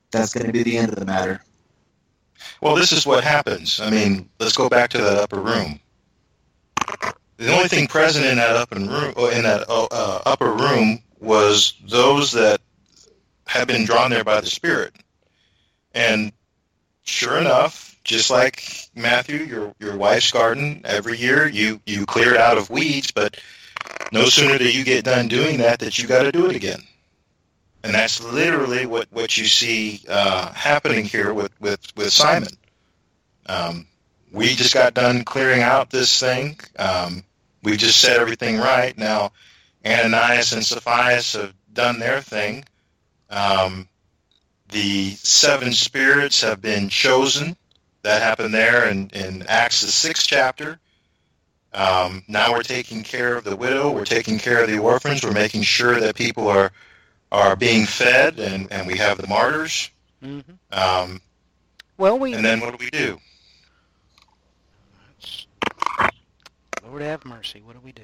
that's going to be the end of the matter. Well, this is what happens. I mean, let's go back to that upper room. The only thing present in that upper room, in that uh, upper room, was those that had been drawn there by the Spirit. And sure enough, just like Matthew, your your wife's garden, every year you you clear it out of weeds, but no sooner do you get done doing that that you got to do it again. And that's literally what, what you see uh, happening here with, with, with Simon. Um, we just got done clearing out this thing. Um, we just set everything right. Now, Ananias and Sapphira have done their thing. Um, the seven spirits have been chosen. That happened there in, in Acts, the sixth chapter. Um, now we're taking care of the widow. We're taking care of the orphans. We're making sure that people are are being fed, and, and we have the martyrs. Mm-hmm. Um, well, we and then what do we do? Lord have mercy. What do we do?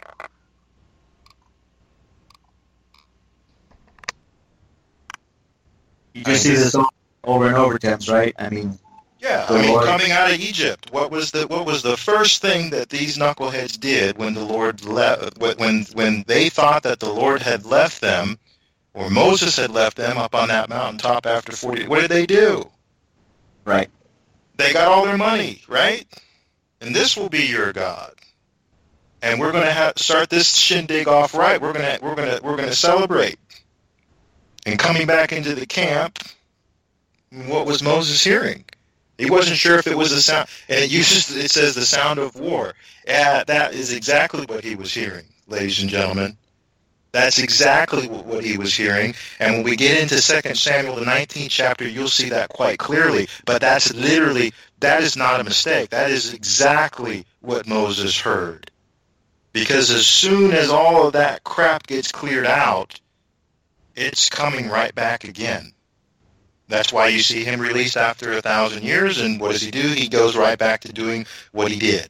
You just see this over and over, Thames, right? I mean, yeah. I mean, Lord. Coming out of Egypt, what was the what was the first thing that these knuckleheads did when the Lord left? When when they thought that the Lord had left them, or Moses had left them up on that mountaintop after forty, what did they do? Right. They got all their money, right? And this will be your God. And we're going to ha- start this shindig off right. We're going to we're going to we're going to celebrate. And coming back into the camp, what was Moses hearing? He wasn't sure if it was a sound, and it uses it says the sound of war. Yeah, that is exactly what he was hearing, ladies and gentlemen. That's exactly what he was hearing. And when we get into Second Samuel, the nineteenth chapter, you'll see that quite clearly. But that's literally, that is not a mistake. That is exactly what Moses heard. Because as soon as all of that crap gets cleared out, it's coming right back again. That's why you see him released after a thousand years. And what does he do? He goes right back to doing what he did.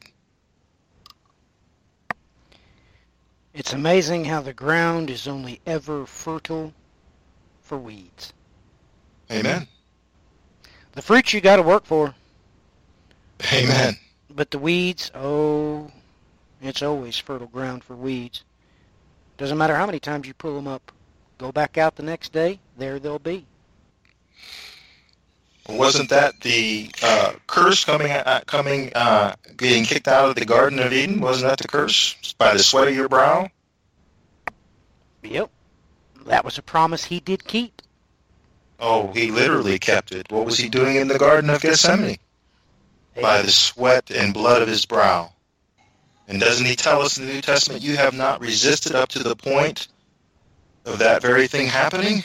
It's amazing how the ground is only ever fertile for weeds. Amen. The fruit you got to work for. Amen. But the weeds, oh, it's always fertile ground for weeds. Doesn't matter how many times you pull them up. Go back out the next day, there they'll be. Wasn't that the uh, curse coming, uh, coming, uh, being kicked out of the Garden of Eden? Wasn't that the curse? By the sweat of your brow? Yep. That was a promise he did keep. Oh, he literally kept it. What was he doing in the Garden of Gethsemane? Hey. By the sweat and blood of his brow. And doesn't he tell us in the New Testament, you have not resisted up to the point of that very thing happening?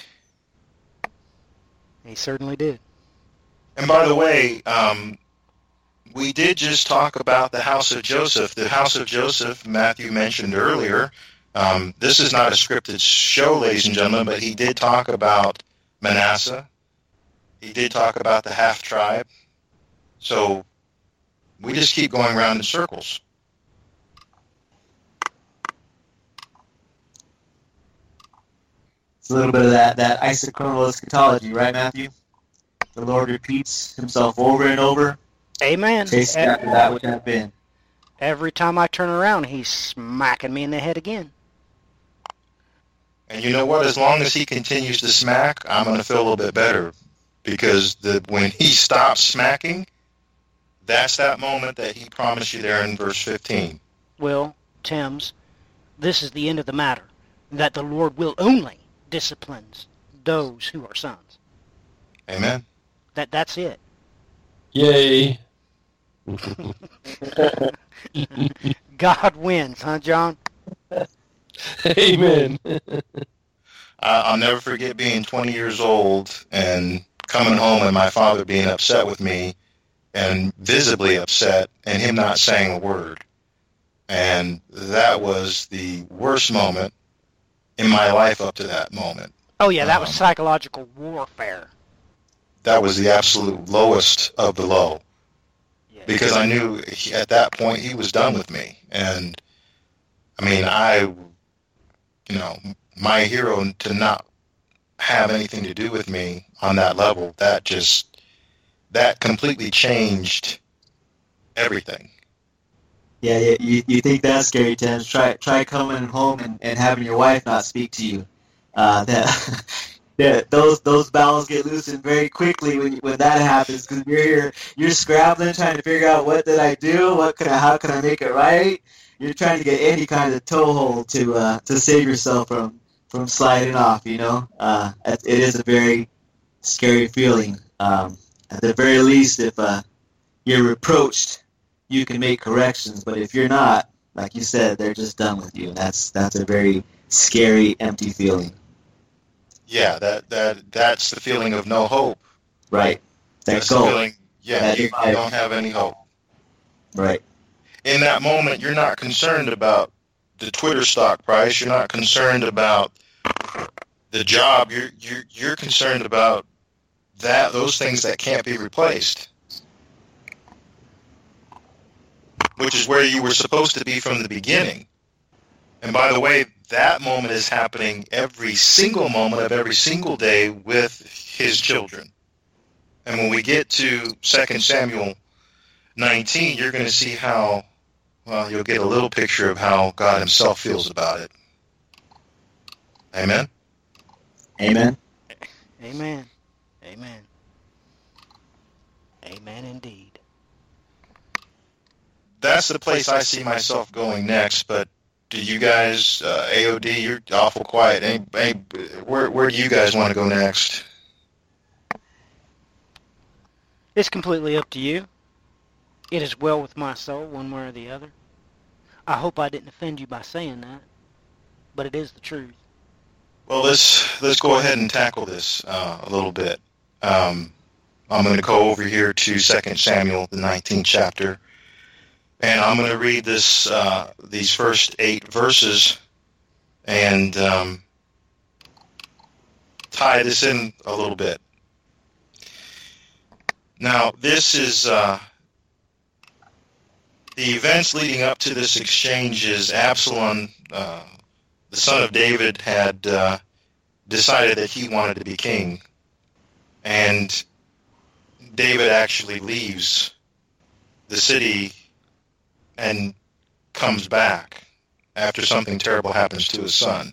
He certainly did. And by the way, um, we did just talk about the house of Joseph. The house of Joseph, Matthew mentioned earlier. Um, this is not a scripted show, ladies and gentlemen, but he did talk about Manasseh. He did talk about the half-tribe. So we just keep going around in circles. It's a little bit of that, that isochronal eschatology, right, Matthew? The Lord repeats himself over and over. Amen. Chasing after that which had been. Every time I turn around, he's smacking me in the head again. And you know what? As long as he continues to smack, I'm going to feel a little bit better. Because the, when he stops smacking, that's that moment that he promised you there in verse fifteen. Well, Thames, this is the end of the matter. That the Lord will only discipline those who are sons. Amen. That That's it. Yay. God wins, huh, John? Amen. I'll never forget being twenty years old and coming home and my father being upset with me and visibly upset and him not saying a word. And that was the worst moment in my life up to that moment. Oh, yeah, that um, was psychological warfare. That was the absolute lowest of the low. Yeah. Because I knew he, at that point he was done with me. And, I mean, I, you know, my hero to not have anything to do with me on that level. That just, that completely changed everything. Yeah, yeah, you, you think that's scary, Tim. Try try coming home and, and having your wife not speak to you. Uh, that, that those those bowels get loosened very quickly when when that happens, because you're here, you're scrambling trying to figure out what did I do, what can I, how can I make it right. You're trying to get any kind of toehold to uh, to save yourself from, from sliding off. You know, uh, it is a very scary feeling. Um, at the very least, if uh, you're reproached, you can make corrections, but if you're not, like you said, they're just done with you. That's that's a very scary, empty feeling. Yeah, that that that's the feeling of no hope. Right. That's the feeling. Yeah, you, you don't have any hope. Right. In that moment, you're not concerned about the Twitter stock price. You're not concerned about the job. You're you're you're concerned about that those things that can't be replaced. Which is where you were supposed to be from the beginning. And by the way, that moment is happening every single moment of every single day with his children. And when we get to Second Samuel nineteen, you're going to see how, well, you'll get a little picture of how God himself feels about it. Amen? Amen. Amen. Amen. Amen indeed. That's the place I see myself going next, but do you guys, uh, A O D, you're awful quiet. Any, any, where, where do you guys want to go next? It's completely up to you. It is well with my soul, one way or the other. I hope I didn't offend you by saying that, but it is the truth. Well, let's let's go ahead and tackle this uh, a little bit. Um, I'm going to go over here to Second Samuel, the nineteenth chapter. And I'm going to read this, uh, these first eight verses and um, tie this in a little bit. Now, this is uh, the events leading up to this exchange. Is Absalom, uh, the son of David, had uh, decided that he wanted to be king, and David actually leaves the city and comes back after something terrible happens to his son.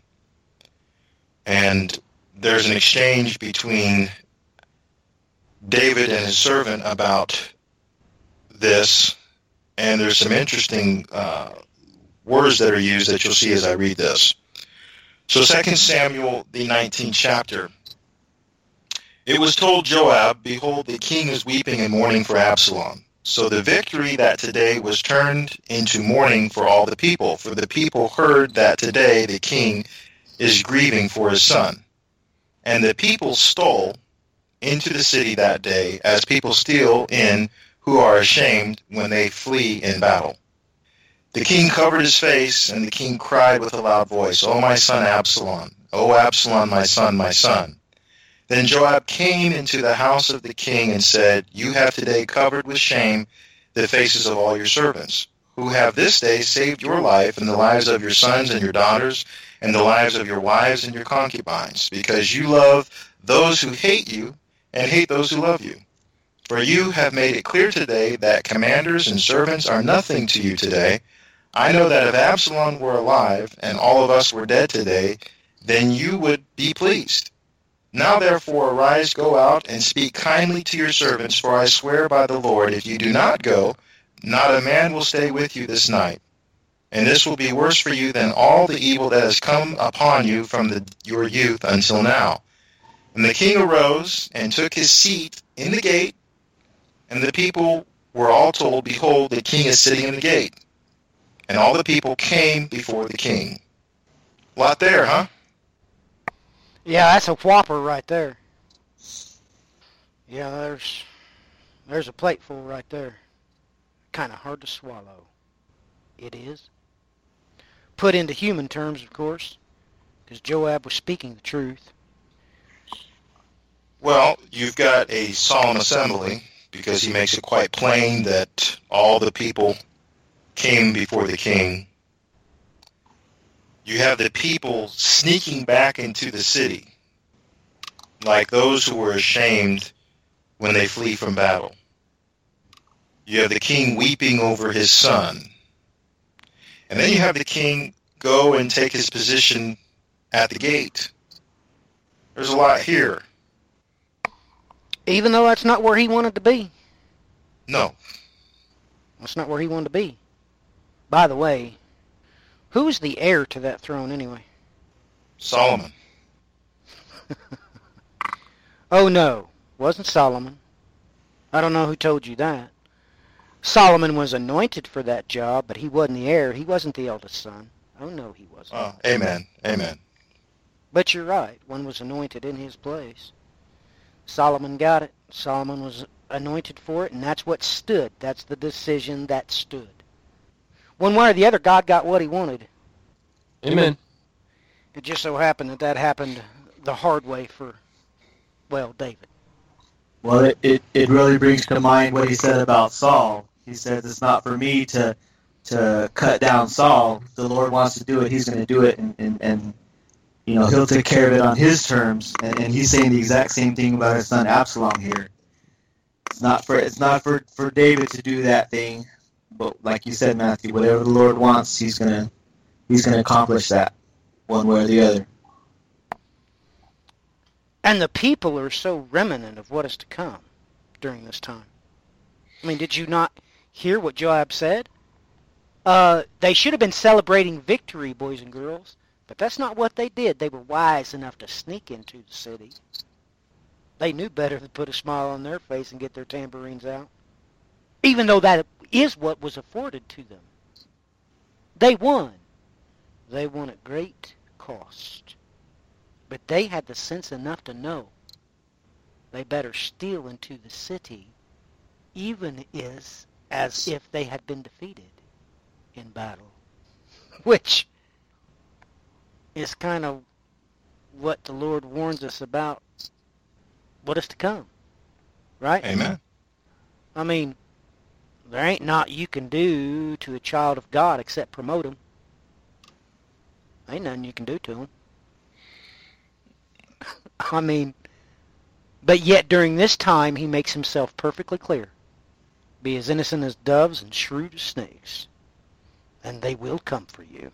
And there's an exchange between David and his servant about this, and there's some interesting uh, words that are used that you'll see as I read this. So Second Samuel, the nineteenth chapter. It was told Joab, behold, the king is weeping and mourning for Absalom. So the victory that today was turned into mourning for all the people, for the people heard that today the king is grieving for his son. And the people stole into the city that day, as people steal in who are ashamed when they flee in battle. The king covered his face, and the king cried with a loud voice, O my son Absalom, O Absalom, my son, my son. Then Joab came into the house of the king and said, You have today covered with shame the faces of all your servants, who have this day saved your life and the lives of your sons and your daughters, and the lives of your wives and your concubines, because you love those who hate you and hate those who love you. For you have made it clear today that commanders and servants are nothing to you today. I know that if Absalom were alive and all of us were dead today, then you would be pleased. Now therefore arise, go out, and speak kindly to your servants, for I swear by the Lord, if you do not go, not a man will stay with you this night. And this will be worse for you than all the evil that has come upon you from the, your youth until now. And the king arose and took his seat in the gate, and the people were all told, Behold, the king is sitting in the gate. And all the people came before the king. A lot there, huh? Yeah, that's a whopper right there. Yeah, there's there's a plateful right there. Kind of hard to swallow. It is. Put into human terms, of course, because Joab was speaking the truth. Well, you've got a solemn assembly, because he makes it quite plain that all the people came before the king. You have the people sneaking back into the city. like those who were ashamed when they flee from battle. You have the king weeping over his son. And then you have the king go and take his position at the gate. There's a lot here. Even though that's not where he wanted to be. No. That's not where he wanted to be. By the way, who is the heir to that throne anyway? Solomon. Oh no, wasn't Solomon. I don't know who told you that. Solomon was anointed for that job, but he wasn't the heir. He wasn't the eldest son. Oh no, he wasn't. Oh, amen. Amen. But you're right. One was anointed in his place. Solomon got it. Solomon was anointed for it, and that's what stood. That's the decision that stood. One way or the other, God got what he wanted. Amen. It just so happened that that happened the hard way for, well, David. Well, it, it, it really brings to mind what he said about Saul. He says, it's not for me to to cut down Saul. If the Lord wants to do it, he's going to do it, and, and, and you know, he'll take care of it on his terms. And, and he's saying the exact same thing about his son Absalom here. It's not for it's not for, for David to do that thing, but like you said, Matthew, whatever the Lord wants, he's gonna he's gonna accomplish that, one way or the other. And the people are so remnant of what is to come during this time. I mean, did you not hear what Joab said? Uh, they should have been celebrating victory, boys and girls, but that's not what they did. They were wise enough to sneak into the city. They knew better than put a smile on their face and get their tambourines out, even though that is what was afforded to them. They won. They won at great cost. But they had the sense enough to know they better steal into the city, even is as if they had been defeated in battle. Which is kind of what the Lord warns us about what is to come. Right? Amen. I mean, there ain't naught you can do to a child of God except promote him. Ain't nothing you can do to him. I mean, but yet during this time he makes himself perfectly clear. Be as innocent as doves and shrewd as snakes, and they will come for you.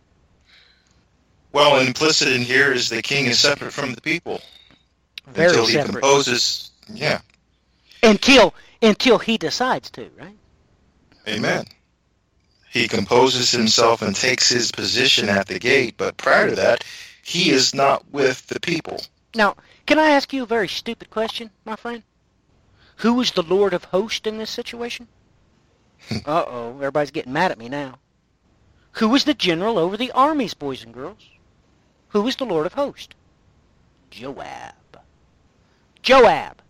Well, implicit in here is the king is separate from the people. Very until he separate. composes, yeah. Until until he decides to, right? Amen. He composes himself and takes his position at the gate, but prior to that, he is not with the people. Now, can I ask you a very stupid question, my friend? Who is the Lord of hosts in this situation? Uh-oh, everybody's getting mad at me now. Who is the general over the armies, boys and girls? Who is the Lord of hosts? Joab. Joab.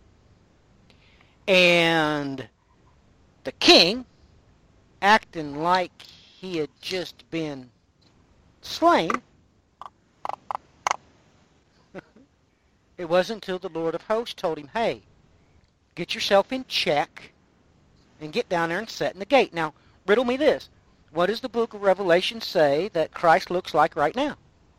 And the king, acting like he had just been slain, it wasn't until the Lord of hosts told him, hey, get yourself in check and get down there and set in the gate. Now, riddle me this. What does the book of Revelation say that Christ looks like right now?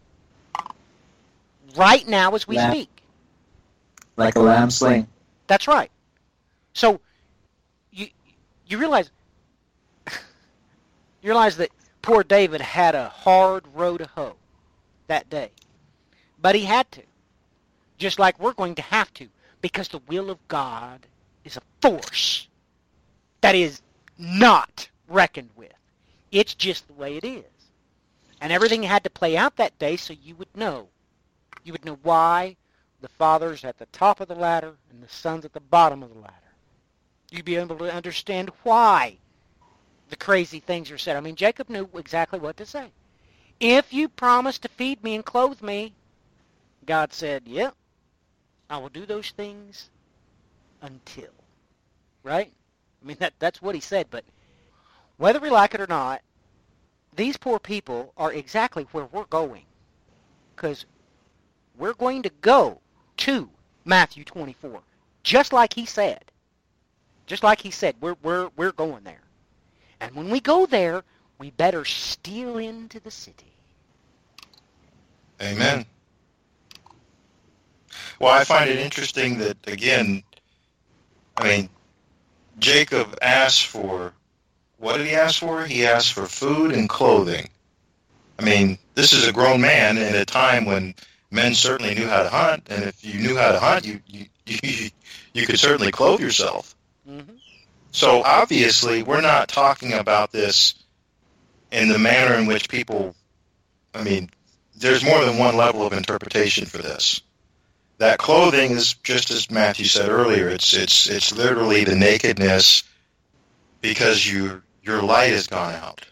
Right now as we Lamb. speak. Like a lamb slain. That's right. So, you you realize, you realize that poor David had a hard row to hoe that day. But he had to. Just like we're going to have to. Because the will of God is a force that is not reckoned with. It's just the way it is. And everything had to play out that day so you would know. You would know why the Father's at the top of the ladder and the Son's at the bottom of the ladder. You'd be able to understand why the crazy things are said. I mean, Jacob knew exactly what to say. If you promise to feed me and clothe me, God said, yep, I will do those things until. Right? I mean, that that's what he said, but whether we like it or not, these poor people are exactly where we're going. Because we're going to go to Matthew twenty-four, just like he said. Just like he said, we're we're we're going there. And when we go there, we better steal into the city. Amen. Well, I find it interesting that, again, I mean, Jacob asked for, what did he ask for? He asked for food and clothing. I mean, this is a grown man in a time when men certainly knew how to hunt, and if you knew how to hunt, you you, you, you could certainly clothe yourself. Mm-hmm. So obviously, we're not talking about this in the manner in which people, I mean, there's more than one level of interpretation for this. That clothing is, just as Matthew said earlier, it's it's it's literally the nakedness because your your light has gone out.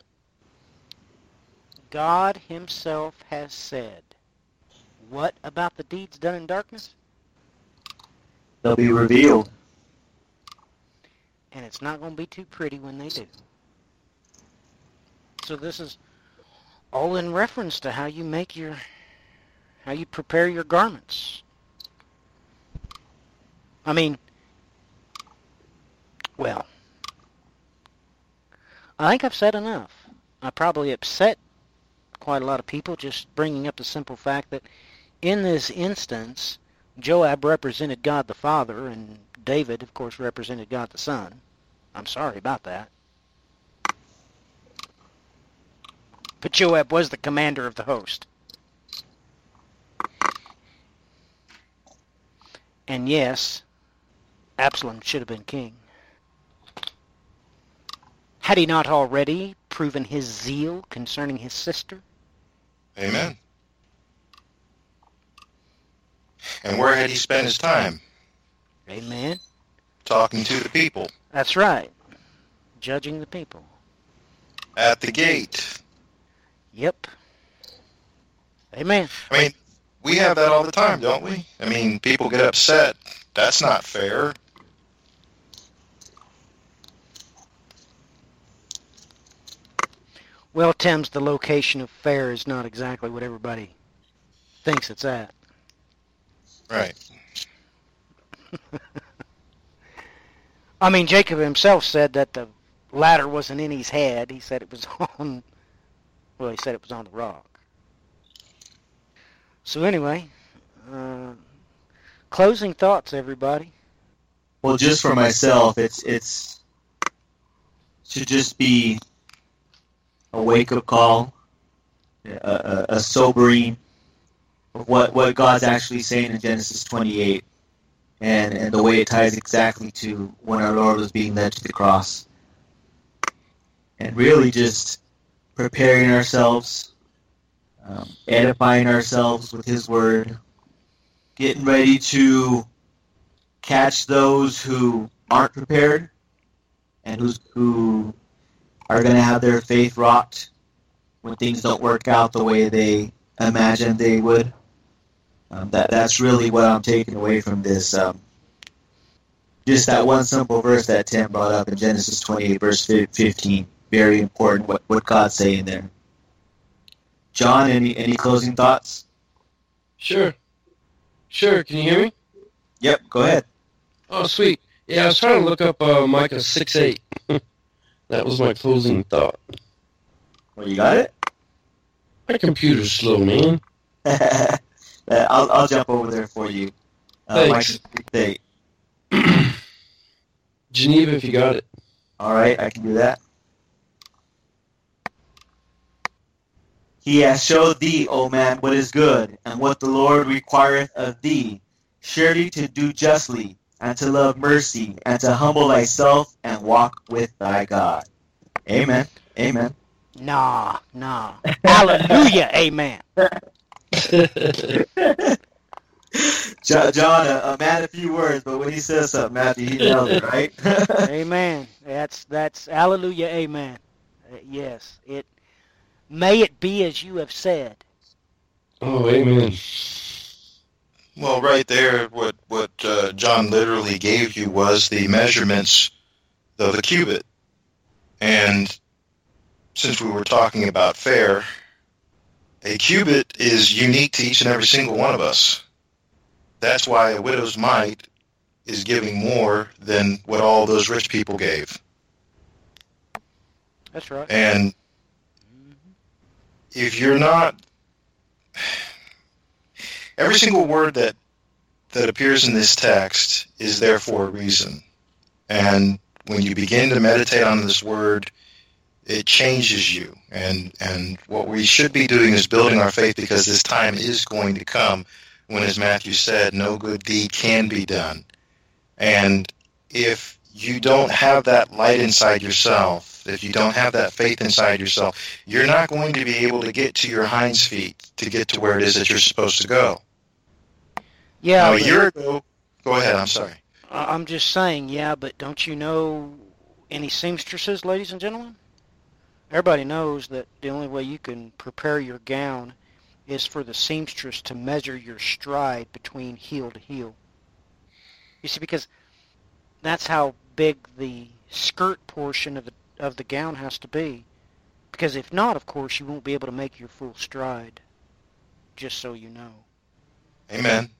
God himself has said, what about the deeds done in darkness? They'll be revealed. And it's not going to be too pretty when they do. So this is all in reference to how you make your, how you prepare your garments. I mean, well, I think I've said enough. I probably upset quite a lot of people just bringing up the simple fact that in this instance, Joab represented God the Father, and David, of course, represented God the Son. I'm sorry about that. But Joab was the commander of the host. And yes, Absalom should have been king. Had he not already proven his zeal concerning his sister? Amen. And where had he spent his time? Amen. Talking to the people. That's right. Judging the people. At the gate. Yep. Amen. I mean, we have that all the time, don't we? I mean, people get upset. That's not fair. Well, Tim's, the location of fair is not exactly what everybody thinks it's at. Right. I mean, Jacob himself said that the ladder wasn't in his head. He said it was on, well, he said it was on the rock. So anyway, uh, closing thoughts, everybody. Well, just for myself, it's it's should just be a wake-up call, a, a, a sobering of what, what God's actually saying in Genesis twenty-eight, and, and the way it ties exactly to when our Lord was being led to the cross. And really just preparing ourselves, um, edifying ourselves with His Word, getting ready to catch those who aren't prepared and who's, who are going to have their faith rocked when things don't work out the way they imagined they would. Um, that that's really what I'm taking away from this. Um, just that one simple verse that Tim brought up in Genesis twenty-eight, verse fifteen. Very important what, what God's saying there. John, any, any closing thoughts? Sure. Sure. Can you hear me? Yep, go ahead. Oh, sweet. Yeah, I was trying to look up uh, Micah six eight. That was my closing thought. Well, you got it? My computer's slow, man. I'll, I'll jump over there for you. Uh, Thanks. Mike, Geneva, if you got it. All right, I can do that. He has showed thee, O man, what is good, and what the Lord requireth of thee, surely to do justly, and to love mercy, and to humble thyself, and walk with thy God. Amen. Amen. Nah, nah. Hallelujah, amen. John, John a, a man of few words, but when he says something, Matthew, he nails it, right? Amen. That's that's hallelujah, amen. Uh, yes, it may it be as you have said. Oh, amen. Well, right there, what what uh, John literally gave you was the measurements of the cubit. And since we were talking about fair, a cubit is unique to each and every single one of us. That's why a widow's mite is giving more than what all those rich people gave. That's right. And if you're not... Every single word that that appears in this text is there for a reason. And when you begin to meditate on this word, it changes you. And, and what we should be doing is building our faith, because this time is going to come when, as Matthew said, no good deed can be done. And if you don't have that light inside yourself, if you don't have that faith inside yourself, you're not going to be able to get to your hinds feet to get to where it is that you're supposed to go. Yeah. Now, a year ago, go ahead, I'm sorry. I'm just saying, yeah, but don't you know any seamstresses, ladies and gentlemen? Everybody knows that the only way you can prepare your gown is for the seamstress to measure your stride between heel to heel. You see, because that's how big the skirt portion of the of the gown has to be. Because if not, of course, you won't be able to make your full stride. Just so you know. Amen.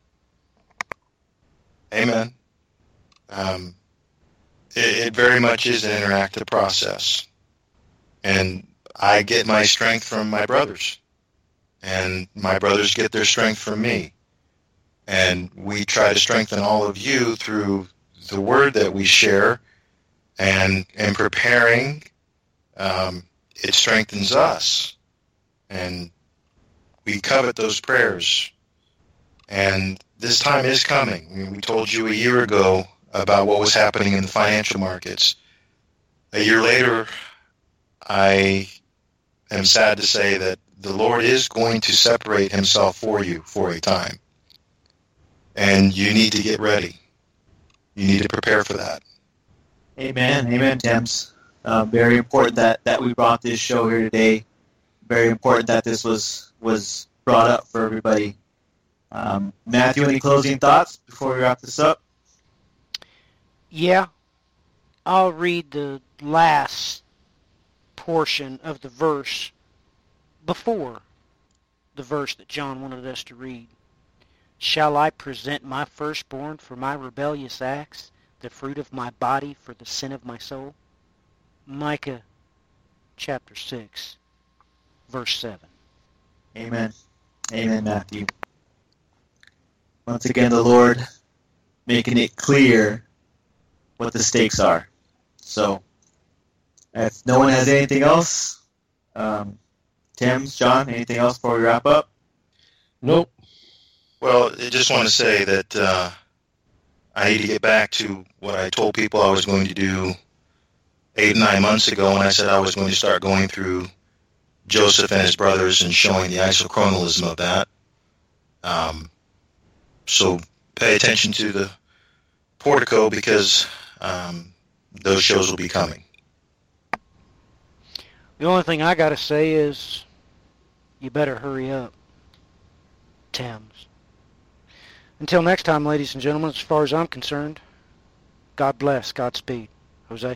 Amen. Um, it, it very much is an interactive process. And I get my strength from my brothers. And my brothers get their strength from me. And we try to strengthen all of you through the word that we share. And in preparing, um, it strengthens us. And we covet those prayers. And this time is coming. I mean, we told you a year ago about what was happening in the financial markets. A year later, I am sad to say that the Lord is going to separate himself for you for a time. And you need to get ready. You need to prepare for that. Amen. Amen, Thames. Uh, very important that, that we brought this show here today. Very important that this was, was brought up for everybody. Um, Matthew, any closing thoughts before we wrap this up? Yeah. I'll read the last portion of the verse before the verse that John wanted us to read. Shall I present my firstborn for my rebellious acts, the fruit of my body for the sin of my soul? Micah chapter six, verse seven. Amen. Amen, Matthew. Once again, the Lord making it clear what the stakes are. So, if no one has anything else, um, Tim, John, anything else before we wrap up? Nope. Well, I just want to say that uh, I need to get back to what I told people I was going to do eight, nine months ago when I said I was going to start going through Joseph and his brothers and showing the isochronalism of that. Um, so pay attention to the Portico, because um, those shows will be coming. The only thing I got to say is you better hurry up, Thames. Until next time, ladies and gentlemen, as far as I'm concerned, God bless, Godspeed. Jose?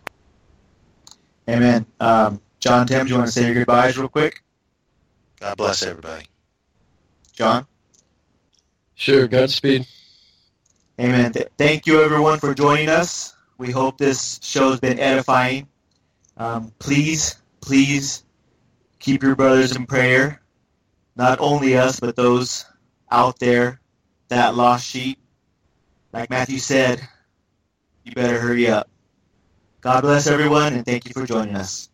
Amen. Um, John, Tim, do you want to say your goodbyes real quick? God bless everybody. John? Sure, Godspeed. Amen. Th- thank you, everyone, for joining us. We hope this show has been edifying. Um, please, please keep your brothers in prayer. Not only us, but those out there, that lost sheep. Like Matthew said, you better hurry up. God bless everyone, and thank you for joining us.